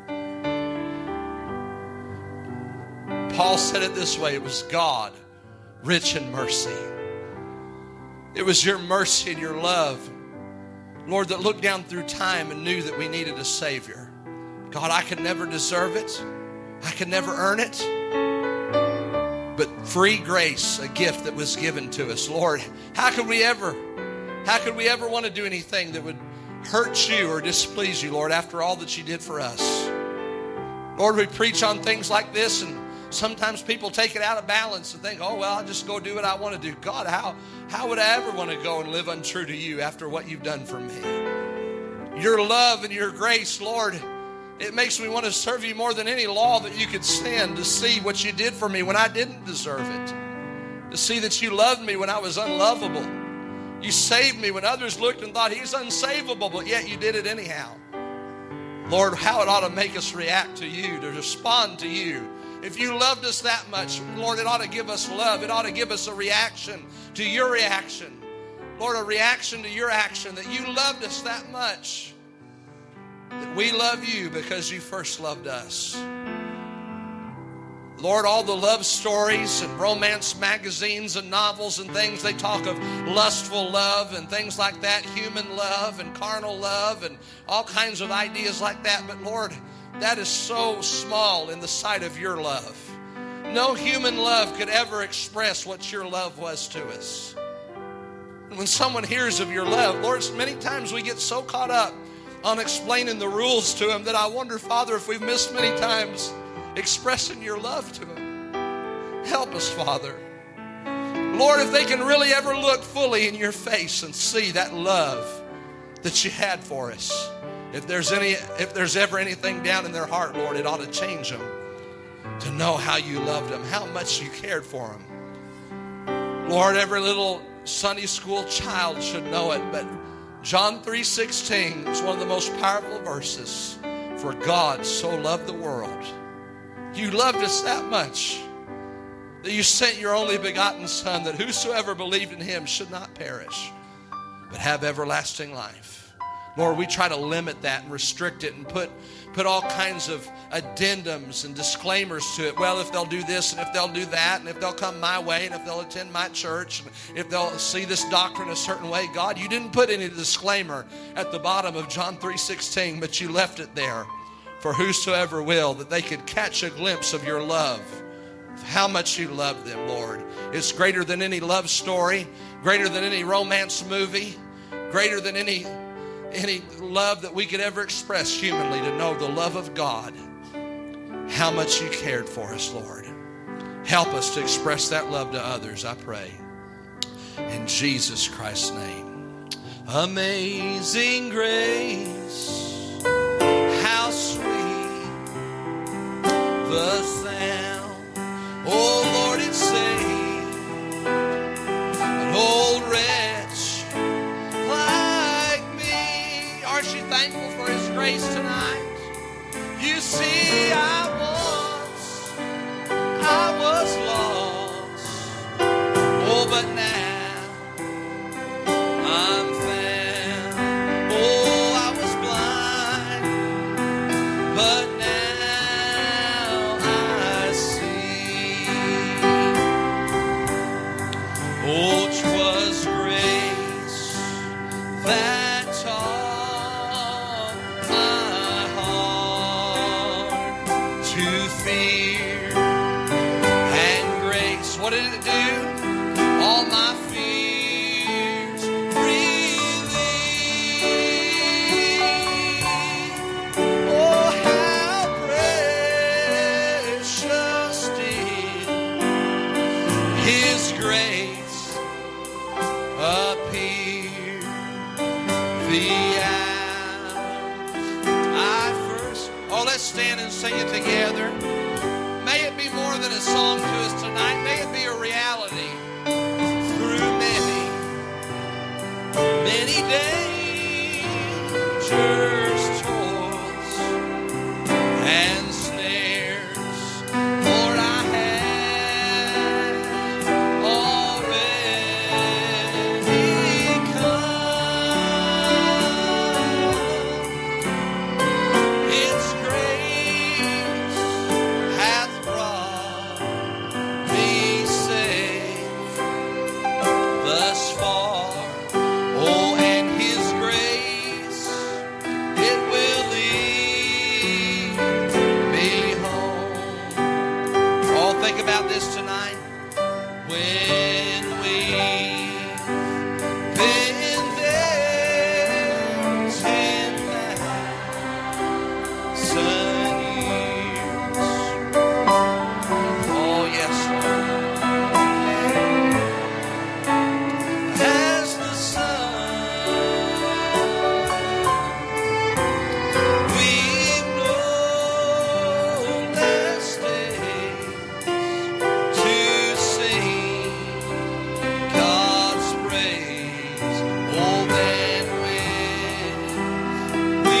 Paul said it this way, it was God, rich in mercy. It was your mercy and your love, Lord, that looked down through time and knew that we needed a Savior. God, I could never deserve it. I could never earn it. But free grace, a gift that was given to us. Lord, how could we ever want to do anything that would hurt you or displease you, Lord, after all that you did for us? Lord, we preach on things like this, and sometimes people take it out of balance and think, oh, well, I'll just go do what I want to do. God, how would I ever want to go and live untrue to you after what you've done for me? Your love and your grace, Lord, it makes me want to serve you more than any law that you could send, to see what you did for me when I didn't deserve it, to see that you loved me when I was unlovable. You saved me when others looked and thought he's unsavable, but yet you did it anyhow. Lord, how it ought to make us react to you, to respond to you. If you loved us that much, Lord, it ought to give us love. It ought to give us a reaction to your reaction. Lord, a reaction to your action, that you loved us that much, that we love you because you first loved us. Lord, all the love stories and romance magazines and novels and things, they talk of lustful love and things like that, human love and carnal love and all kinds of ideas like that. But Lord, that is so small in the sight of your love. No human love could ever express what your love was to us. And when someone hears of your love, Lord, many times we get so caught up on explaining the rules to them that I wonder, Father, if we've missed many times expressing your love to them. Help us, Father. Lord, if they can really ever look fully in your face and see that love that you had for us, if there's ever anything down in their heart, Lord, it ought to change them to know how you loved them, how much you cared for them. Lord, every little Sunday school child should know it, but John 3:16 is one of the most powerful verses. For God so loved the world. You loved us that much that you sent your only begotten Son, that whosoever believed in him should not perish, but have everlasting life. Lord, we try to limit that and restrict it and put all kinds of addendums and disclaimers to it. Well, if they'll do this and if they'll do that and if they'll come my way and if they'll attend my church and if they'll see this doctrine a certain way. God, you didn't put any disclaimer at the bottom of John 3:16, but you left it there for whosoever will, that they could catch a glimpse of your love, of how much you love them, Lord. It's greater than any love story, greater than any romance movie, greater than any love that we could ever express humanly, to know the love of God, how much you cared for us, Lord. Help us to express that love to others, I pray. In Jesus Christ's name. Amazing grace, how sweet the sound, oh Lord, it saved an old wretch like me. Aren't you thankful for his grace tonight? You see, I was lost, oh, but now I'm found. Oh, I was blind, but now I see. Oh, 'twas grace that taught my heart to fear, and grace, what did it do? All my fears relieved. Oh, how precious did his grace appear the hour I first. Oh, let's stand and sing it together. May it be more than a song to us tonight. May it be a reality through many dangers, toils, and snares. Lord, I have already come. Its grace hath brought me safe thus far. Oh, and his grace, it will lead me home. Oh, think about this tonight. When we've been there 10,000 years. Oh, yes, Lord. As the sun, we've no less days to sing God's praise. Oh, than when we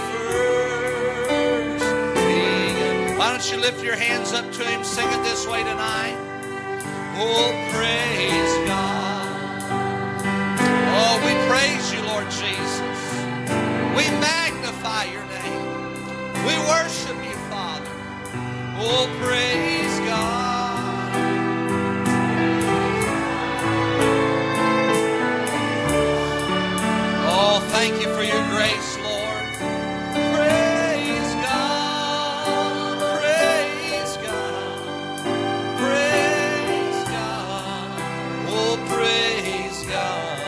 first began. Why don't you lift your hands up to him, sing it this way tonight. Oh, praise God. Oh, we praise you, Lord Jesus. We magnify your name. We worship you, Father. Oh, praise Thank you for your grace, Lord. Praise God. Praise God. Praise God. Oh, praise God.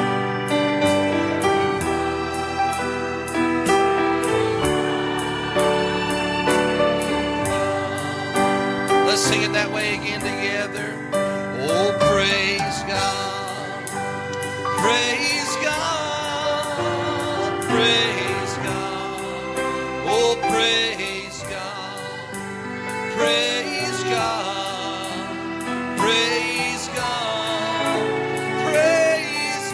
Let's sing it that way again together. Oh, praise God. Praise God. Praise God. Oh, praise God. Praise God. Praise God. Praise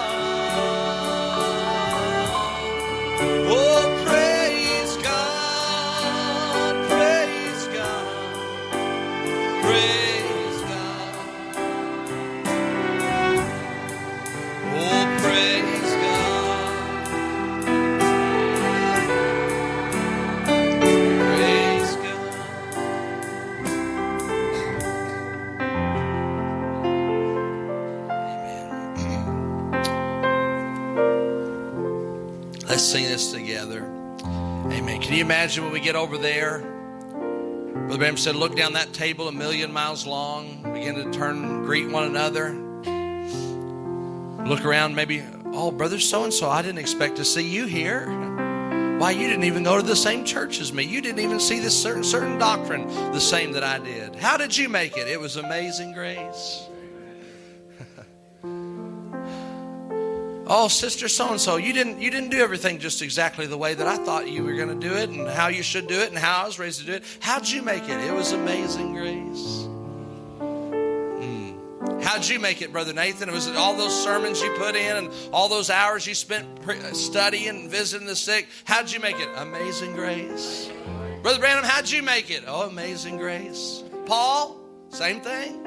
God. Oh, praise God. Praise God. Praise God. Oh, praise God. Praise God. Amen. Let's sing this together. Amen. Can you imagine when we get over there? Brother Branham said, look down that table 1,000,000 miles long, begin to turn, greet one another. Look around, maybe, oh, brother so-and-so, I didn't expect to see you here. Why, you didn't even go to the same church as me. You didn't even see this certain doctrine the same that I did. How did you make it? It was amazing grace. Oh, sister so-and-so, you didn't do everything just exactly the way that I thought you were going to do it and how you should do it and how I was raised to do it. How'd you make it? It was amazing grace. How'd you make it, Brother Nathan? It was all those sermons you put in and all those hours you spent studying and visiting the sick. How'd you make it? Amazing grace. Brother Branham, how'd you make it? Oh, amazing grace. Paul, same thing.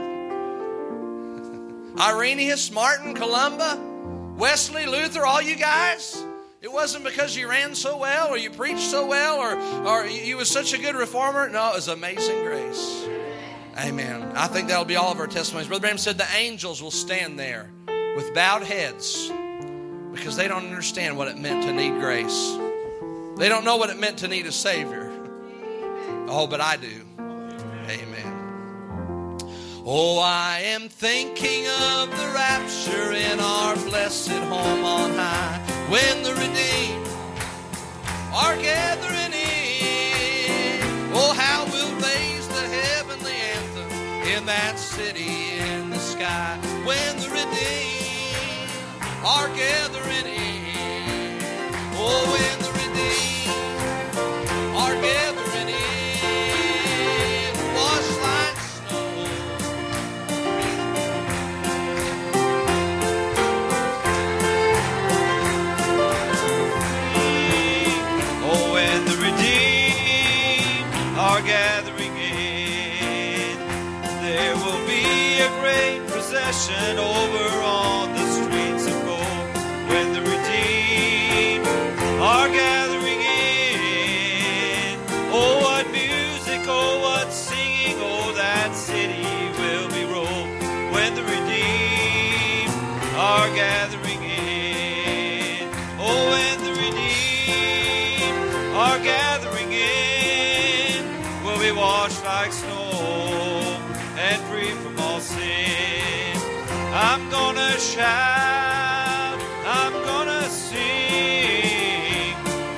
Irenaeus, Martin, Columba, Wesley, Luther, all you guys. It wasn't because you ran so well or you preached so well or you was such a good reformer. No, it was amazing grace. Amen. I think that'll be all of our testimonies. Brother Branham said the angels will stand there with bowed heads because they don't understand what it meant to need grace. They don't know what it meant to need a Savior. Oh, but I do. Amen. Oh, I am thinking of the rapture in our blessed home on high, when the redeemed are gathering in. Oh, how we'll raise the heavenly anthem in that city in the sky, when the redeemed are gathering in. Oh, when the redeemed are gathering in, washed like snow. Oh, when the redeemed are gathering in, there will be a great procession over on the streets of gold. When the redeemed are gathering in, oh, what music, oh, what singing, oh, that city will be rolled. When the redeemed are gathering in, oh, when the redeemed are gathering in, we'll be washed like snow and free from all sin. I'm gonna shout, I'm gonna sing,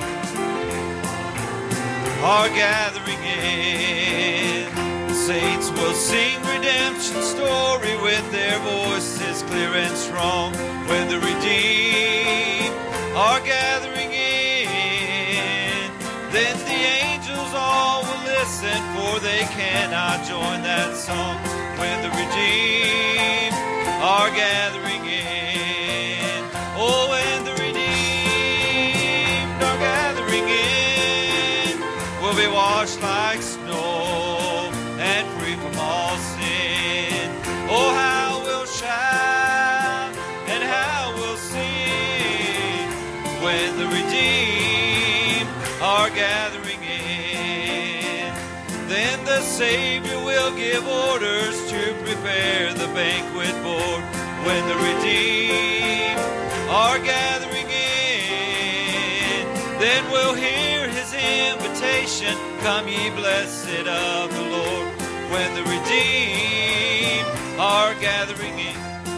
are gathering in. The saints will sing redemption story with their voices clear and strong. When the redeemed are gathering in, then the angels all will listen, for they cannot join that song. When the redeemed are gathering in, oh, when the redeemed are gathering in, we'll be washed like snow and free from all sin. Oh, how we'll shout and how we'll sing when the redeemed are gathering in. Then the Savior will give orders to prepare the banquet board. When the redeemed are gathering in, then we'll hear his invitation, come ye blessed of the Lord, when the redeemed are gathering in.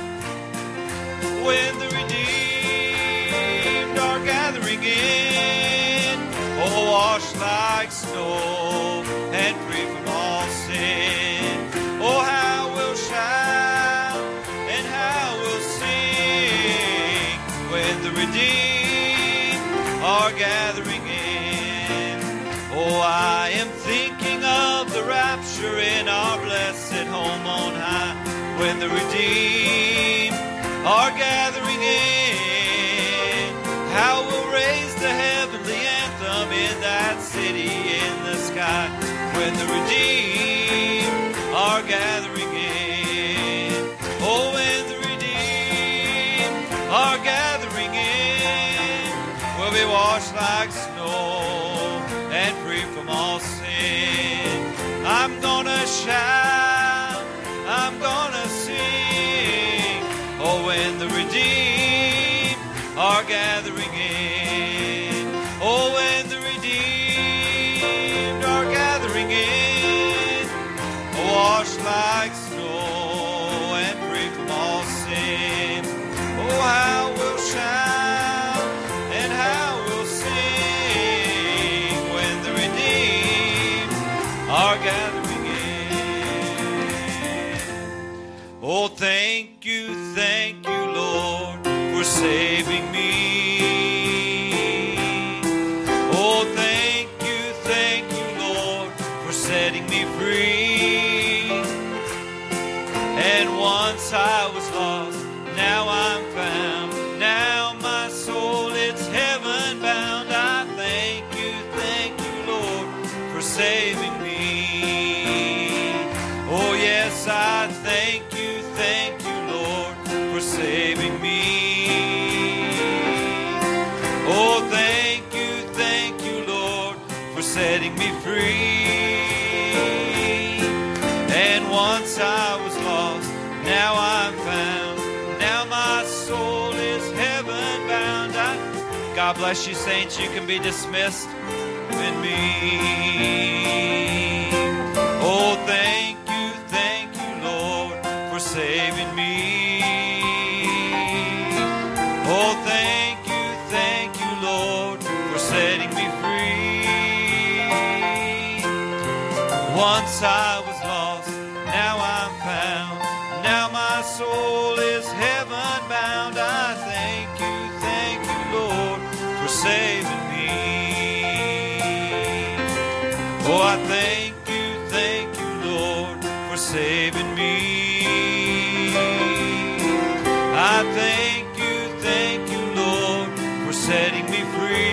When the redeemed are gathering in, oh, washed like snow and free from all sin. Oh, how we'll shout and how we'll sing when the redeemed are gathering in. Oh, I am thinking of the rapture in our blessed home on high, when the redeemed are gathering in. How we'll raise the heavenly anthem in that city in the sky, when the redeemed are gathering in. Oh, when the redeemed are gathering in, we'll be washed like snow and free from all sin. I'm gonna shout, I'm gonna sing, oh, when the redeemed are gathering in. Oh, when the redeemed are gathering in, washed like snow and free from all sin. Oh, how we'll shout and how we'll sing when the redeemed are gathering in. Oh, thank you, Lord, for saving me. Oh, thank you, Lord, for setting me free. And once I was lost, now I'm found. Now my soul, it's heaven bound. I thank you, Lord, for saving me. Oh, yes, I thank you, Lord, for saving me. Oh, thank you, Lord, for setting me free. And once I was lost, now I'm found. Now my soul is heaven bound. God bless you, saints. You can be dismissed in me. Oh, thank you, Lord, for saving me. Oh, thank you, Lord, for setting me free. Once I was lost, now I'm found. Now my soul is heaven bound. I thank you, Lord, for saving me. Oh, I thank you, Lord, for saving me. I thank you, Lord, for setting me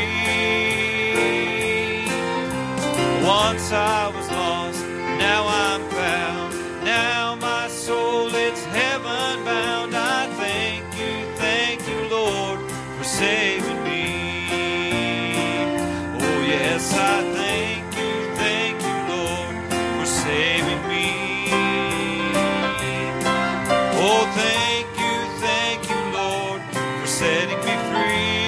free. Once I was lost, now I'm found. Now my soul, it's heaven bound. I thank you, Lord, for saving me. Oh, yes, I thank you, Lord, for saving me. Oh, thank you, Lord, for setting me free.